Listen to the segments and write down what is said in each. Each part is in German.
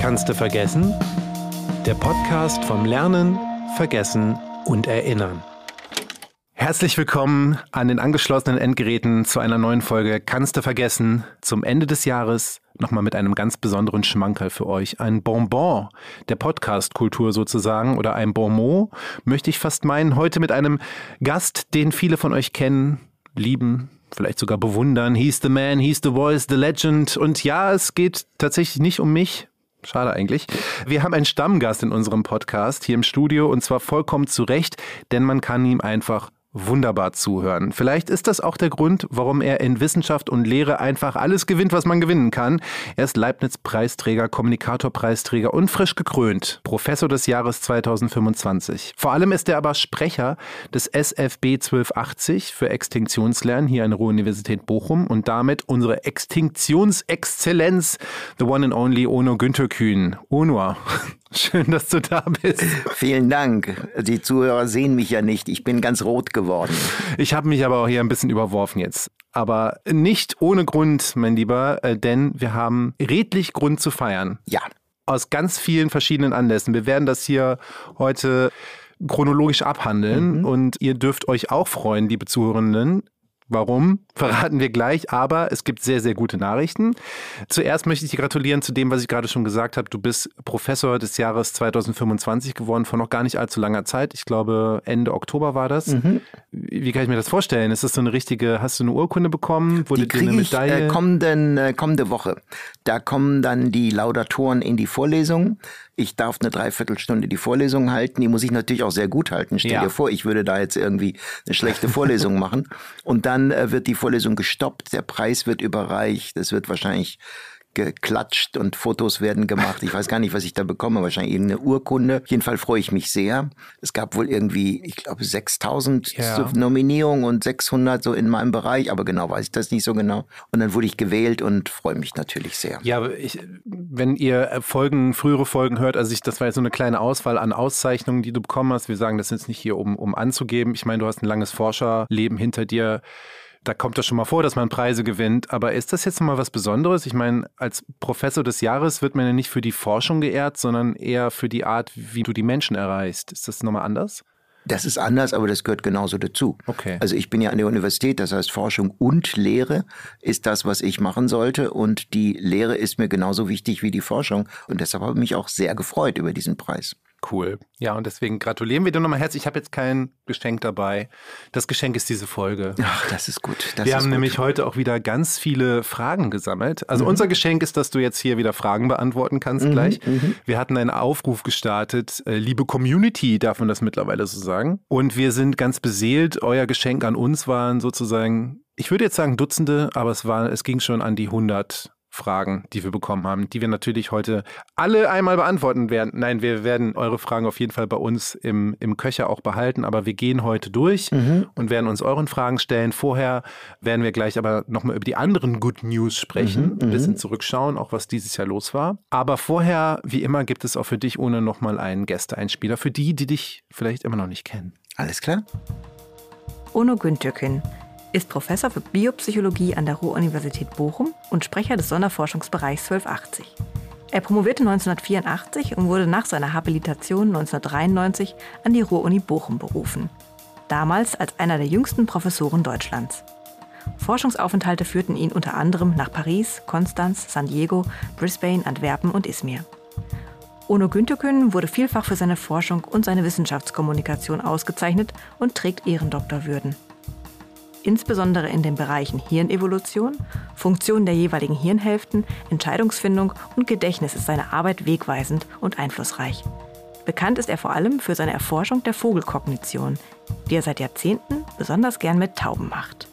Kannst du vergessen? Der Podcast vom Lernen, Vergessen und Erinnern. Herzlich willkommen an den angeschlossenen Endgeräten zu einer neuen Folge Kannst du vergessen? Zum Ende des Jahres nochmal mit einem ganz besonderen Schmankerl für euch. Ein Bonbon der Podcast-Kultur sozusagen oder ein Bonmot, möchte ich fast meinen. Heute mit einem Gast, den viele von euch kennen, lieben, vielleicht sogar bewundern. He's the man, he's the voice, the legend. Und ja, es geht tatsächlich nicht um mich. Schade eigentlich. Wir haben einen Stammgast in unserem Podcast hier im Studio und zwar vollkommen zu Recht, denn man kann ihm einfach wunderbar zuhören. Vielleicht ist das auch der Grund, warum er in Wissenschaft und Lehre einfach alles gewinnt, was man gewinnen kann. Er ist Leibniz-Preisträger, Kommunikator-Preisträger und frisch gekrönt Professor des Jahres 2025. Vor allem ist er aber Sprecher des SFB 1280 für Extinktionslernen hier an der Ruhr-Universität Bochum und damit unsere Extinktionsexzellenz, the one and only Onur Günterkün. Onur, schön, dass du da bist. Vielen Dank. Die Zuhörer sehen mich ja nicht. Ich bin ganz rot geworden. Ich habe mich aber auch hier ein bisschen überworfen jetzt. Aber nicht ohne Grund, mein Lieber, denn wir haben redlich Grund zu feiern. Ja. Aus ganz vielen verschiedenen Anlässen. Wir werden das hier heute chronologisch abhandeln und ihr dürft euch auch freuen, liebe Zuhörenden. Warum? Verraten wir gleich, aber es gibt sehr, sehr gute Nachrichten. Zuerst möchte ich dir gratulieren zu dem, was ich gerade schon gesagt habe. Du bist Professor des Jahres 2025 geworden, vor noch gar nicht allzu langer Zeit. Ich glaube, Ende Oktober war das. Wie kann ich mir das vorstellen? Ist das so eine richtige, hast du eine Urkunde bekommen? Wurde dir eine Medaille? Kommende Woche. Da kommen dann die Laudatoren in die Vorlesung. Ich darf eine Dreiviertelstunde die Vorlesung halten. Die muss ich natürlich auch sehr gut halten. Stell dir vor, ich würde da jetzt irgendwie eine schlechte Vorlesung machen. Und dann wird die Vorlesung gestoppt, der Preis wird überreicht, es wird wahrscheinlich geklatscht und Fotos werden gemacht. Ich weiß gar nicht, was ich da bekomme, wahrscheinlich irgendeine Urkunde. Auf jeden Fall freue ich mich sehr. Es gab wohl irgendwie, ich glaube, 6.000 Nominierungen und 600 so in meinem Bereich, aber genau weiß ich das nicht so genau. Und dann wurde ich gewählt und freue mich natürlich sehr. Ja, wenn ihr frühere Folgen hört, also das war jetzt so eine kleine Auswahl an Auszeichnungen, die du bekommen hast. Wir sagen das jetzt nicht hier, um anzugeben. Ich meine, du hast ein langes Forscherleben hinter dir. Da kommt das schon mal vor, dass man Preise gewinnt. Aber ist das jetzt mal was Besonderes? Ich meine, als Professor des Jahres wird man ja nicht für die Forschung geehrt, sondern eher für die Art, wie du die Menschen erreichst. Ist das nochmal anders? Das ist anders, aber das gehört genauso dazu. Okay. Also ich bin ja an der Universität, das heißt Forschung und Lehre ist das, was ich machen sollte. Und die Lehre ist mir genauso wichtig wie die Forschung. Und deshalb habe ich mich auch sehr gefreut über diesen Preis. Cool. Ja, und deswegen gratulieren wir dir nochmal herzlich. Ich habe jetzt kein Geschenk dabei. Das Geschenk ist diese Folge. Ach, das ist gut. Wir haben nämlich heute auch wieder ganz viele Fragen gesammelt. Also unser Geschenk ist, dass du jetzt hier wieder Fragen beantworten kannst gleich. Wir hatten einen Aufruf gestartet. Liebe Community, darf man das mittlerweile so sagen. Und wir sind ganz beseelt. Euer Geschenk an uns waren sozusagen, ich würde jetzt sagen Dutzende, aber es ging schon an die 100 Fragen, die wir bekommen haben, die wir natürlich heute alle einmal beantworten werden. Nein, wir werden eure Fragen auf jeden Fall bei uns im Köcher auch behalten, aber wir gehen heute durch und werden uns euren Fragen stellen. Vorher werden wir gleich aber nochmal über die anderen Good News sprechen, ein bisschen zurückschauen, auch was dieses Jahr los war. Aber vorher, wie immer, gibt es auch für dich ohne nochmal einen Gästeeinspieler, für die dich vielleicht immer noch nicht kennen. Alles klar? Onur Günterkün ist Professor für Biopsychologie an der Ruhr-Universität Bochum und Sprecher des Sonderforschungsbereichs 1280. Er promovierte 1984 und wurde nach seiner Habilitation 1993 an die Ruhr-Uni Bochum berufen. Damals als einer der jüngsten Professoren Deutschlands. Forschungsaufenthalte führten ihn unter anderem nach Paris, Konstanz, San Diego, Brisbane, Antwerpen und Izmir. Onur Günterkün wurde vielfach für seine Forschung und seine Wissenschaftskommunikation ausgezeichnet und trägt Ehrendoktorwürden. Insbesondere in den Bereichen Hirnevolution, Funktion der jeweiligen Hirnhälften, Entscheidungsfindung und Gedächtnis ist seine Arbeit wegweisend und einflussreich. Bekannt ist er vor allem für seine Erforschung der Vogelkognition, die er seit Jahrzehnten besonders gern mit Tauben macht.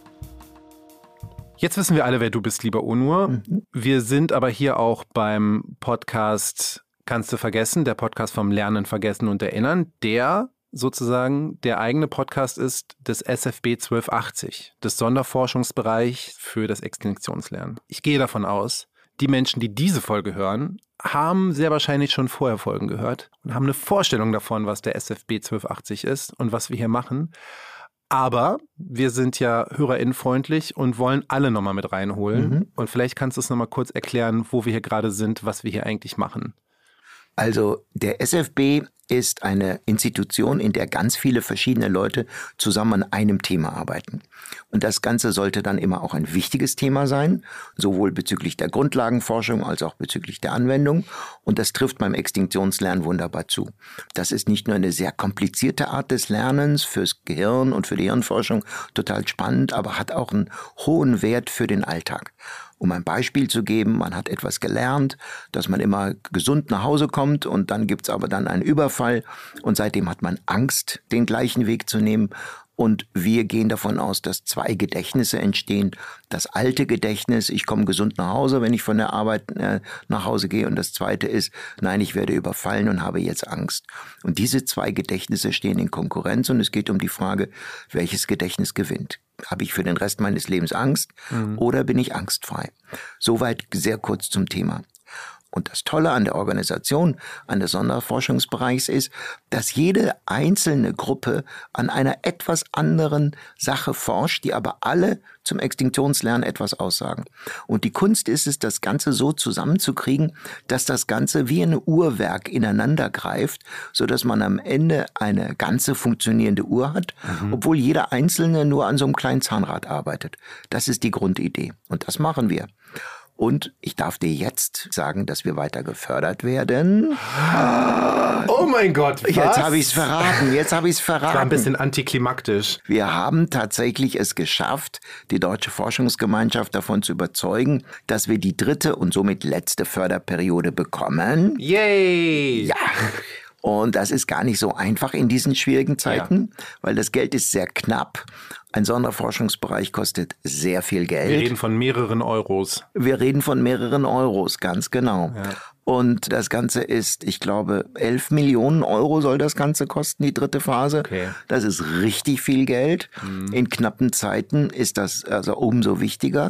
Jetzt wissen wir alle, wer du bist, lieber Onur. Wir sind aber hier auch beim Podcast Kannst du vergessen, der Podcast vom Lernen, Vergessen und Erinnern, der sozusagen der eigene Podcast ist des SFB 1280, des Sonderforschungsbereichs für das Extinktionslernen. Ich gehe davon aus, die Menschen, die diese Folge hören, haben sehr wahrscheinlich schon vorher Folgen gehört und haben eine Vorstellung davon, was der SFB 1280 ist und was wir hier machen. Aber wir sind ja hörerinnenfreundlich und wollen alle nochmal mit reinholen. Und vielleicht kannst du es nochmal kurz erklären, wo wir hier gerade sind, was wir hier eigentlich machen. Also der SFB ist eine Institution, in der ganz viele verschiedene Leute zusammen an einem Thema arbeiten. Und das Ganze sollte dann immer auch ein wichtiges Thema sein, sowohl bezüglich der Grundlagenforschung als auch bezüglich der Anwendung. Und das trifft beim Extinktionslernen wunderbar zu. Das ist nicht nur eine sehr komplizierte Art des Lernens fürs Gehirn und für die Hirnforschung total spannend, aber hat auch einen hohen Wert für den Alltag. Um ein Beispiel zu geben, man hat etwas gelernt, dass man immer gesund nach Hause kommt und dann gibt's aber dann einen Überfall und seitdem hat man Angst, den gleichen Weg zu nehmen. Und wir gehen davon aus, dass 2 Gedächtnisse entstehen. Das alte Gedächtnis, ich komme gesund nach Hause, wenn ich von der Arbeit nach Hause gehe. Und das zweite ist, nein, ich werde überfallen und habe jetzt Angst. Und diese 2 Gedächtnisse stehen in Konkurrenz und es geht um die Frage, welches Gedächtnis gewinnt. Habe ich für den Rest meines Lebens Angst oder bin ich angstfrei? Soweit sehr kurz zum Thema. Und das Tolle an der Organisation, an des Sonderforschungsbereichs ist, dass jede einzelne Gruppe an einer etwas anderen Sache forscht, die aber alle zum Extinktionslernen etwas aussagen. Und die Kunst ist es, das Ganze so zusammenzukriegen, dass das Ganze wie ein Uhrwerk ineinander greift, sodass man am Ende eine ganze funktionierende Uhr hat, obwohl jeder Einzelne nur an so einem kleinen Zahnrad arbeitet. Das ist die Grundidee. Und das machen wir. Und ich darf dir jetzt sagen, dass wir weiter gefördert werden. Oh mein Gott, was? Jetzt habe ich es verraten, Das war ein bisschen antiklimaktisch. Wir haben tatsächlich es geschafft, die Deutsche Forschungsgemeinschaft davon zu überzeugen, dass wir die 3. und somit letzte Förderperiode bekommen. Yay! Ja. Und das ist gar nicht so einfach in diesen schwierigen Zeiten, weil das Geld ist sehr knapp. Ein Sonderforschungsbereich kostet sehr viel Geld. Wir reden von mehreren Euros. Wir reden von mehreren Euros, ganz genau. Ja. Und das Ganze ist, ich glaube, 11 Millionen Euro soll das Ganze kosten, die 3. Phase. Okay. Das ist richtig viel Geld. In knappen Zeiten ist das also umso wichtiger.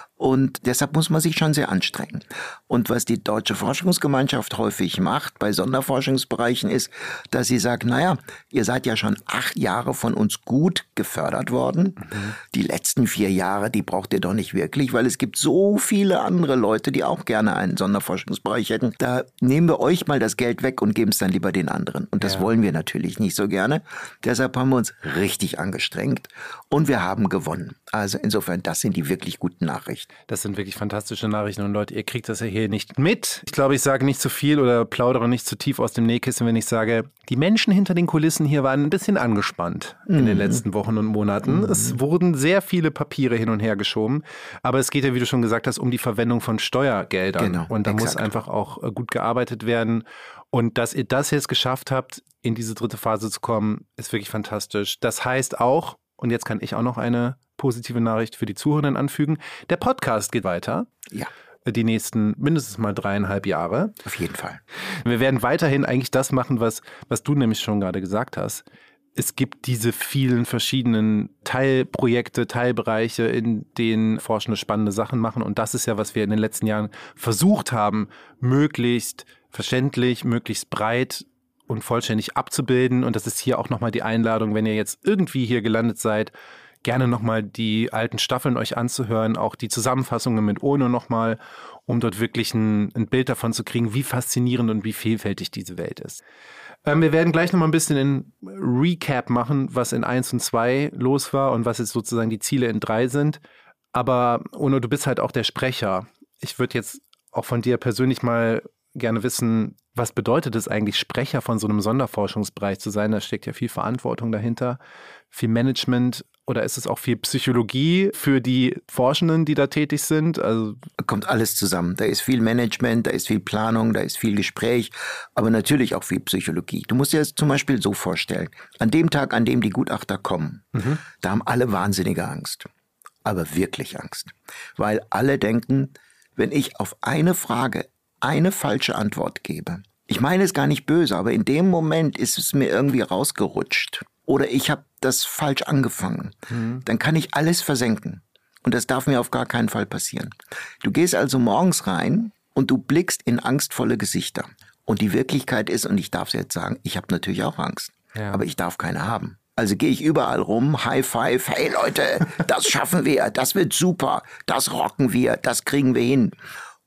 Und deshalb muss man sich schon sehr anstrengen. Und was die Deutsche Forschungsgemeinschaft häufig macht bei Sonderforschungsbereichen ist, dass sie sagt, naja, ihr seid ja schon 8 Jahre von uns gut gefördert worden. Die letzten 4 Jahre, die braucht ihr doch nicht wirklich, weil es gibt so viele andere Leute, die auch gerne einen Sonderforschungsbereich hätten. Da nehmen wir euch mal das Geld weg und geben es dann lieber den anderen. Und das wollen wir natürlich nicht so gerne. Deshalb haben wir uns richtig angestrengt und wir haben gewonnen. Also insofern, das sind die wirklich guten Nachrichten. Das sind wirklich fantastische Nachrichten und Leute, ihr kriegt das ja hier nicht mit. Ich glaube, ich sage nicht zu viel oder plaudere nicht zu tief aus dem Nähkissen, wenn ich sage, die Menschen hinter den Kulissen hier waren ein bisschen angespannt in den letzten Wochen und Monaten. Es wurden sehr viele Papiere hin und her geschoben, aber es geht ja, wie du schon gesagt hast, um die Verwendung von Steuergeldern. Genau, und da muss einfach auch gut gearbeitet werden. Und dass ihr das jetzt geschafft habt, in diese 3. Phase zu kommen, ist wirklich fantastisch. Das heißt auch, und jetzt kann ich auch noch eine positive Nachricht für die Zuhörenden anfügen. Der Podcast geht weiter. Ja. Die nächsten mindestens mal 3,5 Jahre. Auf jeden Fall. Wir werden weiterhin eigentlich das machen, was du nämlich schon gerade gesagt hast. Es gibt diese vielen verschiedenen Teilprojekte, Teilbereiche, in denen Forschende spannende Sachen machen. Und das ist ja, was wir in den letzten Jahren versucht haben, möglichst verständlich, möglichst breit und vollständig abzubilden. Und das ist hier auch nochmal die Einladung, wenn ihr jetzt irgendwie hier gelandet seid, gerne nochmal die alten Staffeln euch anzuhören, auch die Zusammenfassungen mit Ono nochmal, um dort wirklich ein Bild davon zu kriegen, wie faszinierend und wie vielfältig diese Welt ist. Wir werden gleich nochmal ein bisschen in Recap machen, was in 1 und 2 los war und was jetzt sozusagen die Ziele in 3 sind. Aber Ono, du bist halt auch der Sprecher. Ich würde jetzt auch von dir persönlich mal gerne wissen, was bedeutet es eigentlich, Sprecher von so einem Sonderforschungsbereich zu sein? Da steckt ja viel Verantwortung dahinter, viel Management. Oder ist es auch viel Psychologie für die Forschenden, die da tätig sind? Also kommt alles zusammen. Da ist viel Management, da ist viel Planung, da ist viel Gespräch, aber natürlich auch viel Psychologie. Du musst dir das zum Beispiel so vorstellen. An dem Tag, an dem die Gutachter kommen, da haben alle wahnsinnige Angst. Aber wirklich Angst. Weil alle denken, wenn ich auf eine Frage eine falsche Antwort gebe, ich meine es gar nicht böse, aber in dem Moment ist es mir irgendwie rausgerutscht. Oder ich habe das falsch angefangen. Dann kann ich alles versenken. Und das darf mir auf gar keinen Fall passieren. Du gehst also morgens rein und du blickst in angstvolle Gesichter. Und die Wirklichkeit ist, und ich darf es jetzt sagen, ich habe natürlich auch Angst. Ja. Aber ich darf keine haben. Also gehe ich überall rum, High Five, hey Leute, das schaffen wir, das wird super, das rocken wir, das kriegen wir hin.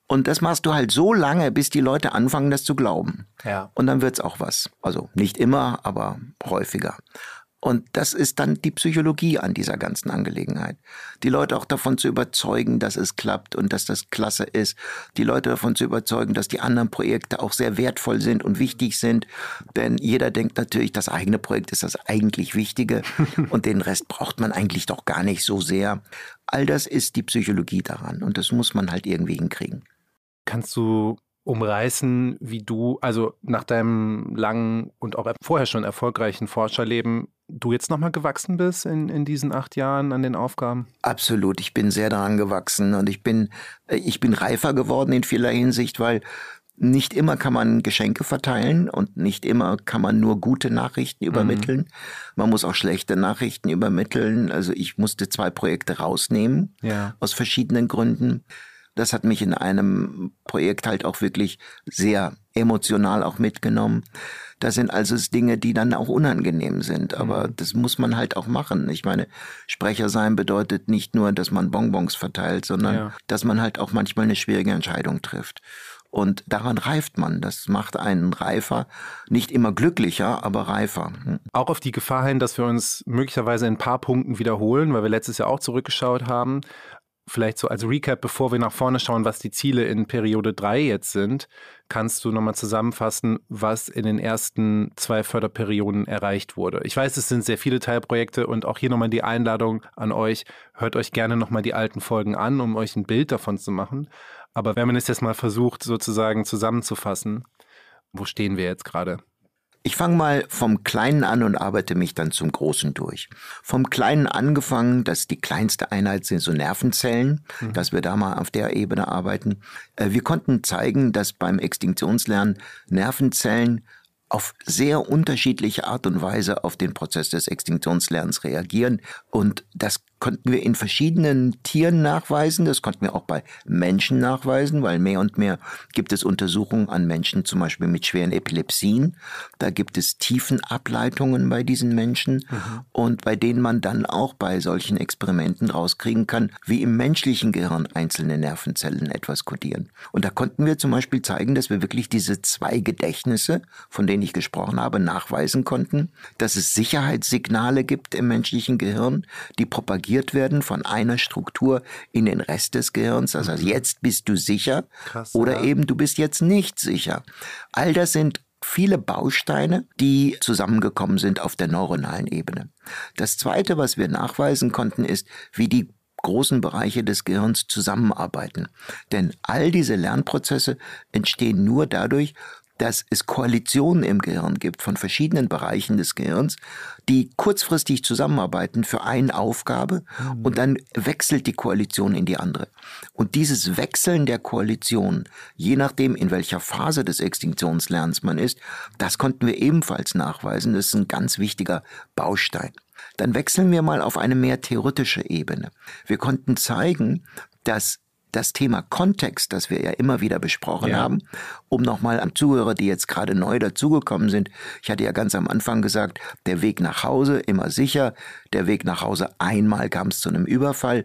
Und das machst du halt so lange, bis die Leute anfangen, das zu glauben. Ja. Und dann wird's auch was. Also nicht immer, aber häufiger. Und das ist dann die Psychologie an dieser ganzen Angelegenheit. Die Leute auch davon zu überzeugen, dass es klappt und dass das klasse ist. Die Leute davon zu überzeugen, dass die anderen Projekte auch sehr wertvoll sind und wichtig sind. Denn jeder denkt natürlich, das eigene Projekt ist das eigentlich Wichtige und den Rest braucht man eigentlich doch gar nicht so sehr. All das ist die Psychologie daran und das muss man halt irgendwie hinkriegen. Kannst du umreißen, wie du, also nach deinem langen und auch vorher schon erfolgreichen Forscherleben, du jetzt nochmal gewachsen bist in diesen 8 Jahren an den Aufgaben? Absolut, ich bin sehr daran gewachsen und ich bin reifer geworden in vieler Hinsicht, weil nicht immer kann man Geschenke verteilen und nicht immer kann man nur gute Nachrichten übermitteln. Man muss auch schlechte Nachrichten übermitteln. Also ich musste 2 Projekte rausnehmen, aus verschiedenen Gründen. Das hat mich in einem Projekt halt auch wirklich sehr emotional auch mitgenommen. Das sind also Dinge, die dann auch unangenehm sind. Aber das muss man halt auch machen. Ich meine, Sprecher sein bedeutet nicht nur, dass man Bonbons verteilt, sondern dass man halt auch manchmal eine schwierige Entscheidung trifft. Und daran reift man. Das macht einen reifer. Nicht immer glücklicher, aber reifer. Auch auf die Gefahr hin, dass wir uns möglicherweise in ein paar Punkten wiederholen, weil wir letztes Jahr auch zurückgeschaut haben. Vielleicht so als Recap, bevor wir nach vorne schauen, was die Ziele in Periode 3 jetzt sind, kannst du nochmal zusammenfassen, was in den ersten 2 Förderperioden erreicht wurde. Ich weiß, es sind sehr viele Teilprojekte und auch hier nochmal die Einladung an euch. Hört euch gerne nochmal die alten Folgen an, um euch ein Bild davon zu machen. Aber wenn man es jetzt mal versucht, sozusagen zusammenzufassen, wo stehen wir jetzt gerade? Ich fange mal vom Kleinen an und arbeite mich dann zum Großen durch. Vom Kleinen angefangen, dass die kleinste Einheit sind so Nervenzellen, dass wir da mal auf der Ebene arbeiten. Wir konnten zeigen, dass beim Extinktionslernen Nervenzellen auf sehr unterschiedliche Art und Weise auf den Prozess des Extinktionslernens reagieren. Und das konnten wir in verschiedenen Tieren nachweisen. Das konnten wir auch bei Menschen nachweisen, weil mehr und mehr gibt es Untersuchungen an Menschen, zum Beispiel mit schweren Epilepsien. Da gibt es Tiefenableitungen bei diesen Menschen und bei denen man dann auch bei solchen Experimenten rauskriegen kann, wie im menschlichen Gehirn einzelne Nervenzellen etwas kodieren. Und da konnten wir zum Beispiel zeigen, dass wir wirklich diese 2 Gedächtnisse, von denen ich gesprochen habe, nachweisen konnten, dass es Sicherheitssignale gibt im menschlichen Gehirn, die propagiert werden von einer Struktur in den Rest des Gehirns. Das heißt, jetzt bist du sicher. Krass, oder eben du bist jetzt nicht sicher. All das sind viele Bausteine, die zusammengekommen sind auf der neuronalen Ebene. Das Zweite, was wir nachweisen konnten, ist, wie die großen Bereiche des Gehirns zusammenarbeiten. Denn all diese Lernprozesse entstehen nur dadurch, dass es Koalitionen im Gehirn gibt von verschiedenen Bereichen des Gehirns, die kurzfristig zusammenarbeiten für eine Aufgabe und dann wechselt die Koalition in die andere. Und dieses Wechseln der Koalition, je nachdem in welcher Phase des Extinktionslernens man ist, das konnten wir ebenfalls nachweisen. Das ist ein ganz wichtiger Baustein. Dann wechseln wir mal auf eine mehr theoretische Ebene. Wir konnten zeigen, dass das Thema Kontext, das wir ja immer wieder besprochen haben, um nochmal an Zuhörer, die jetzt gerade neu dazugekommen sind, ich hatte ja ganz am Anfang gesagt, der Weg nach Hause immer sicher, der Weg nach Hause einmal kam es zu einem Überfall.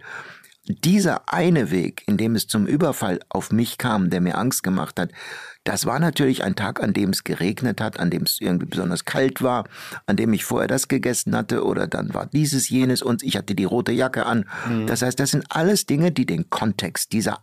Dieser eine Weg, in dem es zum Überfall auf mich kam, der mir Angst gemacht hat, das war natürlich ein Tag, an dem es geregnet hat, an dem es irgendwie besonders kalt war, an dem ich vorher das gegessen hatte oder dann war dieses, jenes und ich hatte die rote Jacke an. Das heißt, das sind alles Dinge, die den Kontext dieses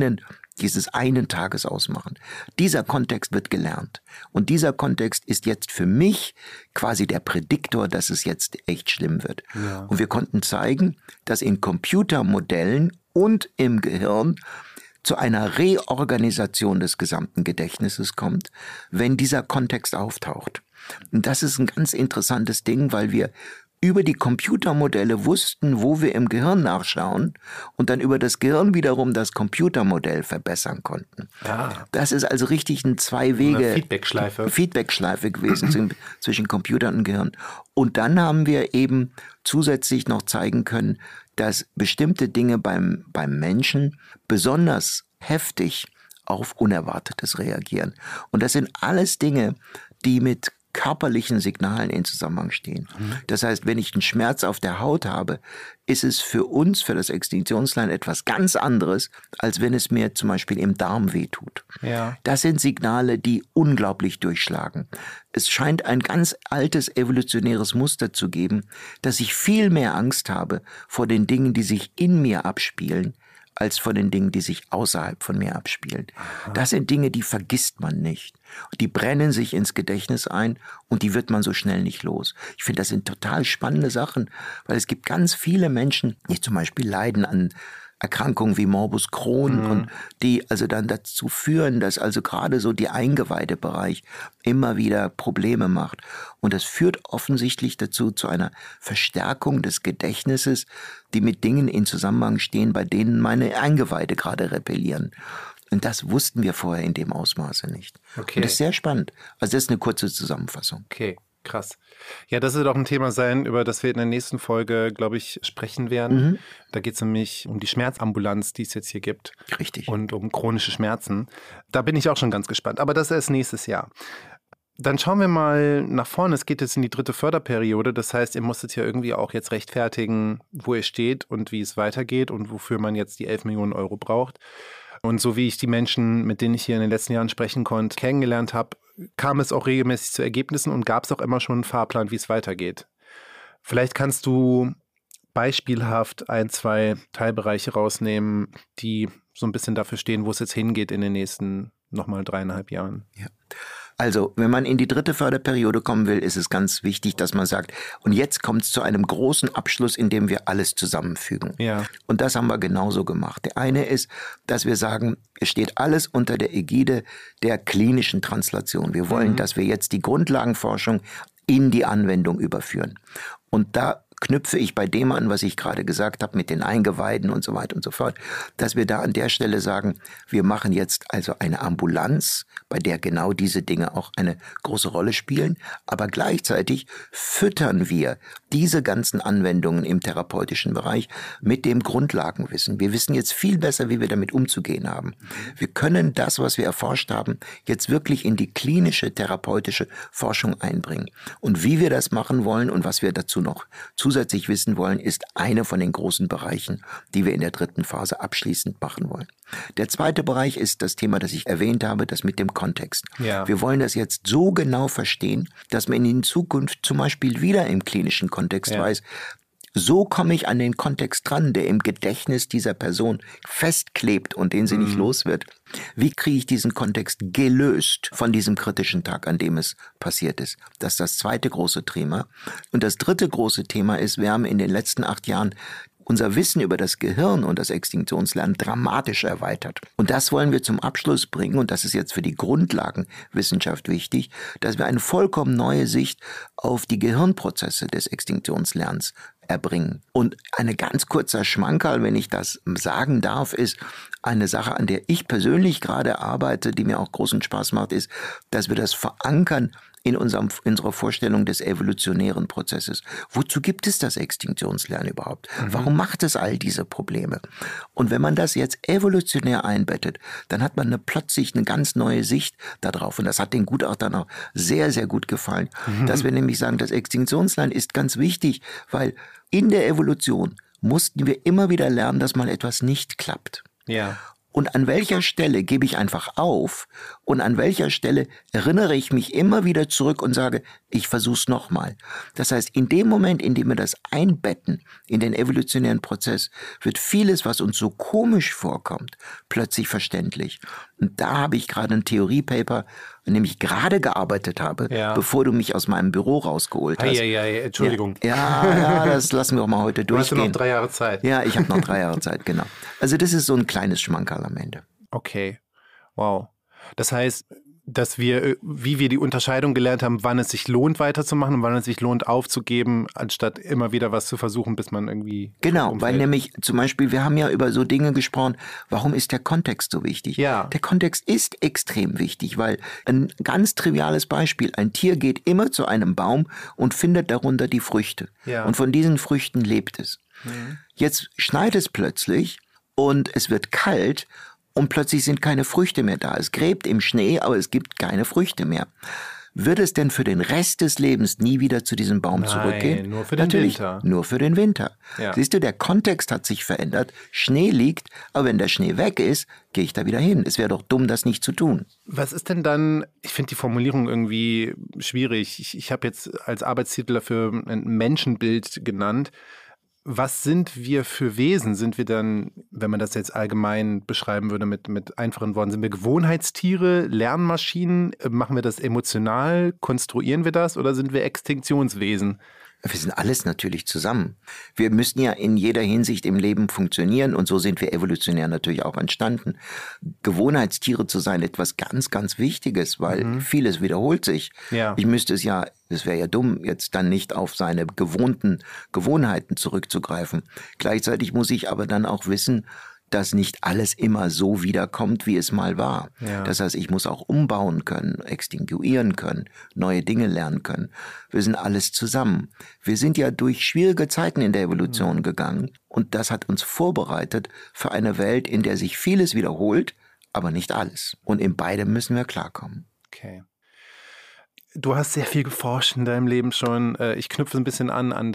einen Tages ausmachen. Dieser Kontext wird gelernt. Und dieser Kontext ist jetzt für mich quasi der Prädiktor, dass es jetzt echt schlimm wird. Ja. Und wir konnten zeigen, dass in Computermodellen und im Gehirn zu einer Reorganisation des gesamten Gedächtnisses kommt, wenn dieser Kontext auftaucht. Und das ist ein ganz interessantes Ding, weil wir über die Computermodelle wussten, wo wir im Gehirn nachschauen und dann über das Gehirn wiederum das Computermodell verbessern konnten. Ja. Das ist also richtig ein Feedbackschleife gewesen zwischen Computer und Gehirn. Und dann haben wir eben zusätzlich noch zeigen können, dass bestimmte Dinge beim Menschen besonders heftig auf Unerwartetes reagieren. Und das sind alles Dinge, die mit körperlichen Signalen in Zusammenhang stehen. Das heißt, wenn ich einen Schmerz auf der Haut habe, ist es für uns, für das Extinktionslernen etwas ganz anderes, als wenn es mir zum Beispiel im Darm wehtut. Ja. Das sind Signale, die unglaublich durchschlagen. Es scheint ein ganz altes evolutionäres Muster zu geben, dass ich viel mehr Angst habe vor den Dingen, die sich in mir abspielen, als vor den Dingen, die sich außerhalb von mir abspielen. Aha. Das sind Dinge, die vergisst man nicht. Die brennen sich ins Gedächtnis ein und die wird man so schnell nicht los. Ich finde, das sind total spannende Sachen, weil es gibt ganz viele Menschen, die zum Beispiel leiden an Erkrankungen wie Morbus Crohn und die also dann dazu führen, dass also gerade so die Eingeweidebereich immer wieder Probleme macht. Und das führt offensichtlich dazu, zu einer Verstärkung des Gedächtnisses, die mit Dingen in Zusammenhang stehen, bei denen meine Eingeweide gerade rebellieren. Und das wussten wir vorher in dem Ausmaße nicht. Okay. Und das ist sehr spannend. Also das ist eine kurze Zusammenfassung. Okay. Krass. Ja, das wird auch ein Thema sein, über das wir in der nächsten Folge, glaube ich, sprechen werden. Da geht es nämlich um die Schmerzambulanz, die es jetzt hier gibt. Richtig. Und um chronische Schmerzen. Da bin ich auch schon ganz gespannt. Aber das erst nächstes Jahr. Dann schauen wir mal nach vorne. Es geht jetzt in die 3. Förderperiode. Das heißt, ihr musstet ja irgendwie auch jetzt rechtfertigen, wo ihr steht und wie es weitergeht und wofür man jetzt die 11 Millionen Euro braucht. Und so wie ich die Menschen, mit denen ich hier in den letzten Jahren sprechen konnte, kennengelernt habe, kam es auch regelmäßig zu Ergebnissen und gab es auch immer schon einen Fahrplan, wie es weitergeht. Vielleicht kannst du beispielhaft 1, 2 Teilbereiche rausnehmen, die so ein bisschen dafür stehen, wo es jetzt hingeht in den nächsten nochmal 3,5 Jahren. Ja. Also, wenn man in die 3. Förderperiode kommen will, ist es ganz wichtig, dass man sagt, und jetzt kommt es zu einem großen Abschluss, in dem wir alles zusammenfügen. Ja. Und das haben wir genauso gemacht. Der eine ist, dass wir sagen, es steht alles unter der Ägide der klinischen Translation. Wir wollen, dass wir jetzt die Grundlagenforschung in die Anwendung überführen. Und da knüpfe ich bei dem an, was ich gerade gesagt habe, mit den Eingeweiden und so weiter und so fort, dass wir da an der Stelle sagen, wir machen jetzt also eine Ambulanz, bei der genau diese Dinge auch eine große Rolle spielen, aber gleichzeitig füttern wir diese ganzen Anwendungen im therapeutischen Bereich mit dem Grundlagenwissen. Wir wissen jetzt viel besser, wie wir damit umzugehen haben. Wir können das, was wir erforscht haben, jetzt wirklich in die klinische, therapeutische Forschung einbringen. Und wie wir das machen wollen und was wir dazu noch zusätzlich wissen wollen, ist eine von den großen Bereichen, die wir in der 3. Phase abschließend machen wollen. Der zweite Bereich ist das Thema, das ich erwähnt habe, das mit dem Kontext. Ja. Wir wollen das jetzt so genau verstehen, dass man in Zukunft zum Beispiel wieder im klinischen Kontext weiß, so komme ich an den Kontext dran, der im Gedächtnis dieser Person festklebt und den sie nicht los wird. Wie kriege ich diesen Kontext gelöst von diesem kritischen Tag, an dem es passiert ist? Das ist das zweite große Thema. Und das dritte große Thema ist, wir haben in den letzten 8 Jahren unser Wissen über das Gehirn und das Extinktionslernen dramatisch erweitert. Und das wollen wir zum Abschluss bringen, und das ist jetzt für die Grundlagenwissenschaft wichtig, dass wir eine vollkommen neue Sicht auf die Gehirnprozesse des Extinktionslernens erbringen. Und ein ganz kurzer Schmankerl, wenn ich das sagen darf, ist eine Sache, an der ich persönlich gerade arbeite, die mir auch großen Spaß macht, ist, dass wir das verankern in unserer Vorstellung des evolutionären Prozesses. Wozu gibt es das Extinktionslernen überhaupt? Warum macht es all diese Probleme? Und wenn man das jetzt evolutionär einbettet, dann hat man plötzlich eine ganz neue Sicht darauf. Und das hat den Gutachtern auch sehr, sehr gut gefallen. Dass wir nämlich sagen, das Extinktionslernen ist ganz wichtig, weil in der Evolution mussten wir immer wieder lernen, dass mal etwas nicht klappt. Ja. Und an welcher Stelle gebe ich einfach auf und an welcher Stelle erinnere ich mich immer wieder zurück und sage, ich versuch's nochmal. Das heißt, in dem Moment, in dem wir das einbetten in den evolutionären Prozess, wird vieles, was uns so komisch vorkommt, plötzlich verständlich. Und da habe ich gerade ein Theoriepaper, an dem ich gerade gearbeitet habe, bevor du mich aus meinem Büro rausgeholt hast. Entschuldigung. Ja, das lassen wir auch mal heute durchgehen. Du hast noch 3 Jahre Zeit. Ja, ich habe noch 3 Jahre Zeit, genau. Also das ist so ein kleines Schmankerl am Ende. Okay, wow. Das heißt, dass wir, wie wir die Unterscheidung gelernt haben, wann es sich lohnt, weiterzumachen und wann es sich lohnt, aufzugeben, anstatt immer wieder was zu versuchen, bis man irgendwie Genau, umfällt. weil nämlich zum Beispiel, wir haben ja über so Dinge gesprochen, warum ist der Kontext so wichtig? Ja. Der Kontext ist extrem wichtig, weil ein ganz triviales Beispiel, ein Tier geht immer zu einem Baum und findet darunter die Früchte. Ja. Und von diesen Früchten lebt es. Jetzt schneit es plötzlich und es wird kalt und plötzlich sind keine Früchte mehr da. Es gräbt im Schnee, aber es gibt keine Früchte mehr. Wird es denn für den Rest des Lebens nie wieder zu diesem Baum zurückgehen? Nur für den Natürlich, Winter. Nur für den Winter. Ja. Siehst du, der Kontext hat sich verändert. Schnee liegt, aber wenn der Schnee weg ist, gehe ich da wieder hin. Es wäre doch dumm, das nicht zu tun. Was ist denn dann, ich finde die Formulierung irgendwie schwierig. Ich habe jetzt als Arbeitstitel dafür ein Menschenbild genannt. Was sind wir für Wesen? Sind wir dann, wenn man das jetzt allgemein beschreiben würde mit einfachen Worten, sind wir Gewohnheitstiere, Lernmaschinen? Machen wir das emotional? Konstruieren wir das? Oder sind wir Extinktionswesen? Wir sind alles natürlich zusammen. Wir müssen ja in jeder Hinsicht im Leben funktionieren und so sind wir evolutionär natürlich auch entstanden. Gewohnheitstiere zu sein, etwas ganz, ganz Wichtiges, weil vieles wiederholt sich. Ja. Ich müsste es ja, es wäre ja dumm, jetzt dann nicht auf seine gewohnten Gewohnheiten zurückzugreifen. Gleichzeitig muss ich aber dann auch wissen, dass nicht alles immer so wiederkommt, wie es mal war. Ja. Das heißt, ich muss auch umbauen können, extinguieren können, neue Dinge lernen können. Wir sind alles zusammen. Wir sind ja durch schwierige Zeiten in der Evolution gegangen und das hat uns vorbereitet für eine Welt, in der sich vieles wiederholt, aber nicht alles. Und in beidem müssen wir klarkommen. Okay. Du hast sehr viel geforscht in deinem Leben schon. Ich knüpfe ein bisschen an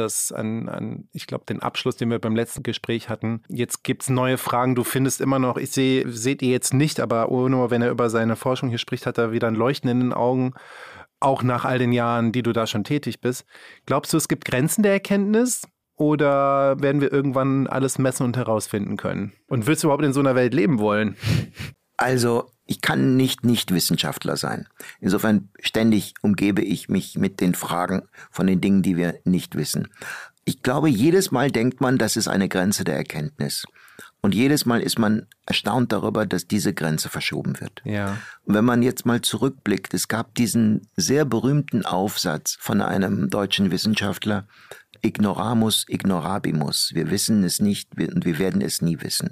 ich glaube, den Abschluss, den wir beim letzten Gespräch hatten. Jetzt gibt's neue Fragen. Du findest immer noch, seht ihr jetzt nicht, aber Ono, wenn er über seine Forschung hier spricht, hat er wieder ein Leuchten in den Augen, auch nach all den Jahren, die du da schon tätig bist. Glaubst du, es gibt Grenzen der Erkenntnis? Oder werden wir irgendwann alles messen und herausfinden können? Und willst du überhaupt in so einer Welt leben wollen? Also, ich kann nicht Wissenschaftler sein. Insofern ständig umgebe ich mich mit den Fragen von den Dingen, die wir nicht wissen. Ich glaube, jedes Mal denkt man, das ist eine Grenze der Erkenntnis. Und jedes Mal ist man erstaunt darüber, dass diese Grenze verschoben wird. Ja. Und wenn man jetzt mal zurückblickt, es gab diesen sehr berühmten Aufsatz von einem deutschen Wissenschaftler, Ignoramus ignorabimus. Wir wissen es nicht und wir werden es nie wissen.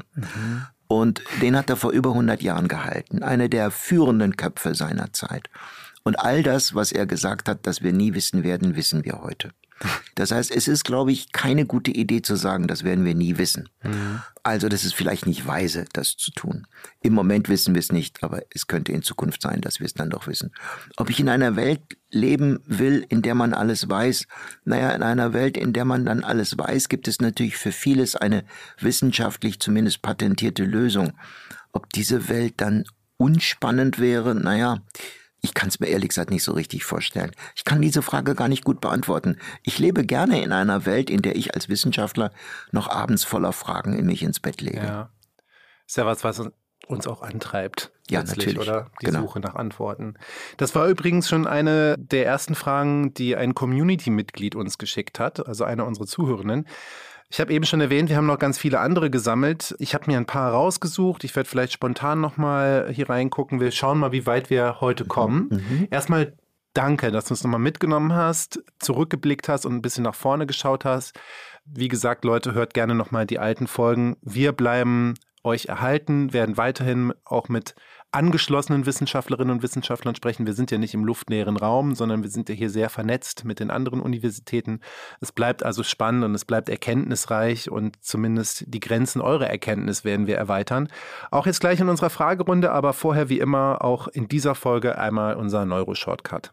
Und den hat er vor über 100 Jahren gehalten. Einer der führenden Köpfe seiner Zeit. Und all das, was er gesagt hat, dass wir nie wissen werden, wissen wir heute. Das heißt, es ist, glaube ich, keine gute Idee zu sagen, das werden wir nie wissen. Also das ist vielleicht nicht weise, das zu tun. Im Moment wissen wir es nicht, aber es könnte in Zukunft sein, dass wir es dann doch wissen. Ob ich in einer Welt leben will, in der man alles weiß? Naja, in einer Welt, in der man dann alles weiß, gibt es natürlich für vieles eine wissenschaftlich zumindest patentierte Lösung. Ob diese Welt dann unspannend wäre? Naja, ich kann es mir ehrlich gesagt nicht so richtig vorstellen. Ich kann diese Frage gar nicht gut beantworten. Ich lebe gerne in einer Welt, in der ich als Wissenschaftler noch abends voller Fragen in mich ins Bett lege. Ja. Ist ja was uns auch antreibt. Ja, natürlich. Oder die Genau. Suche nach Antworten. Das war übrigens schon eine der ersten Fragen, die ein Community-Mitglied uns geschickt hat, also eine unserer Zuhörenden. Ich habe eben schon erwähnt, wir haben noch ganz viele andere gesammelt. Ich habe mir ein paar rausgesucht. Ich werde vielleicht spontan nochmal hier reingucken. Wir schauen mal, wie weit wir heute kommen. Erstmal danke, dass du uns nochmal mitgenommen hast, zurückgeblickt hast und ein bisschen nach vorne geschaut hast. Wie gesagt, Leute, hört gerne nochmal die alten Folgen. Wir bleiben euch erhalten, werden weiterhin auch mit angeschlossenen Wissenschaftlerinnen und Wissenschaftlern sprechen. Wir sind ja nicht im luftleeren Raum, sondern wir sind ja hier sehr vernetzt mit den anderen Universitäten. Es bleibt also spannend und es bleibt erkenntnisreich und zumindest die Grenzen eurer Erkenntnis werden wir erweitern. Auch jetzt gleich in unserer Fragerunde, aber vorher wie immer auch in dieser Folge einmal unser Neuro-Shortcut.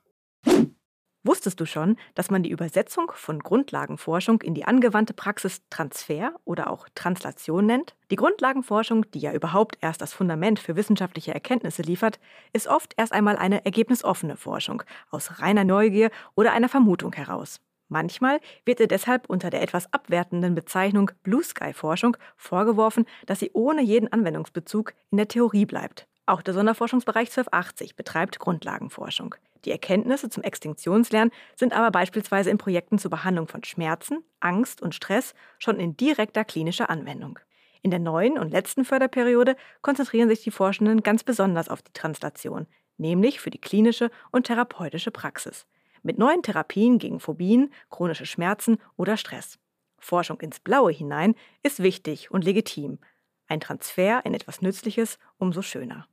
Wusstest du schon, dass man die Übersetzung von Grundlagenforschung in die angewandte Praxis Transfer oder auch Translation nennt? Die Grundlagenforschung, die ja überhaupt erst das Fundament für wissenschaftliche Erkenntnisse liefert, ist oft erst einmal eine ergebnisoffene Forschung, aus reiner Neugier oder einer Vermutung heraus. Manchmal wird ihr deshalb unter der etwas abwertenden Bezeichnung Blue-Sky-Forschung vorgeworfen, dass sie ohne jeden Anwendungsbezug in der Theorie bleibt. Auch der Sonderforschungsbereich 1280 betreibt Grundlagenforschung. Die Erkenntnisse zum Extinktionslernen sind aber beispielsweise in Projekten zur Behandlung von Schmerzen, Angst und Stress schon in direkter klinischer Anwendung. In der neuen und letzten Förderperiode konzentrieren sich die Forschenden ganz besonders auf die Translation, nämlich für die klinische und therapeutische Praxis. Mit neuen Therapien gegen Phobien, chronische Schmerzen oder Stress. Forschung ins Blaue hinein ist wichtig und legitim. Ein Transfer in etwas Nützliches umso schöner.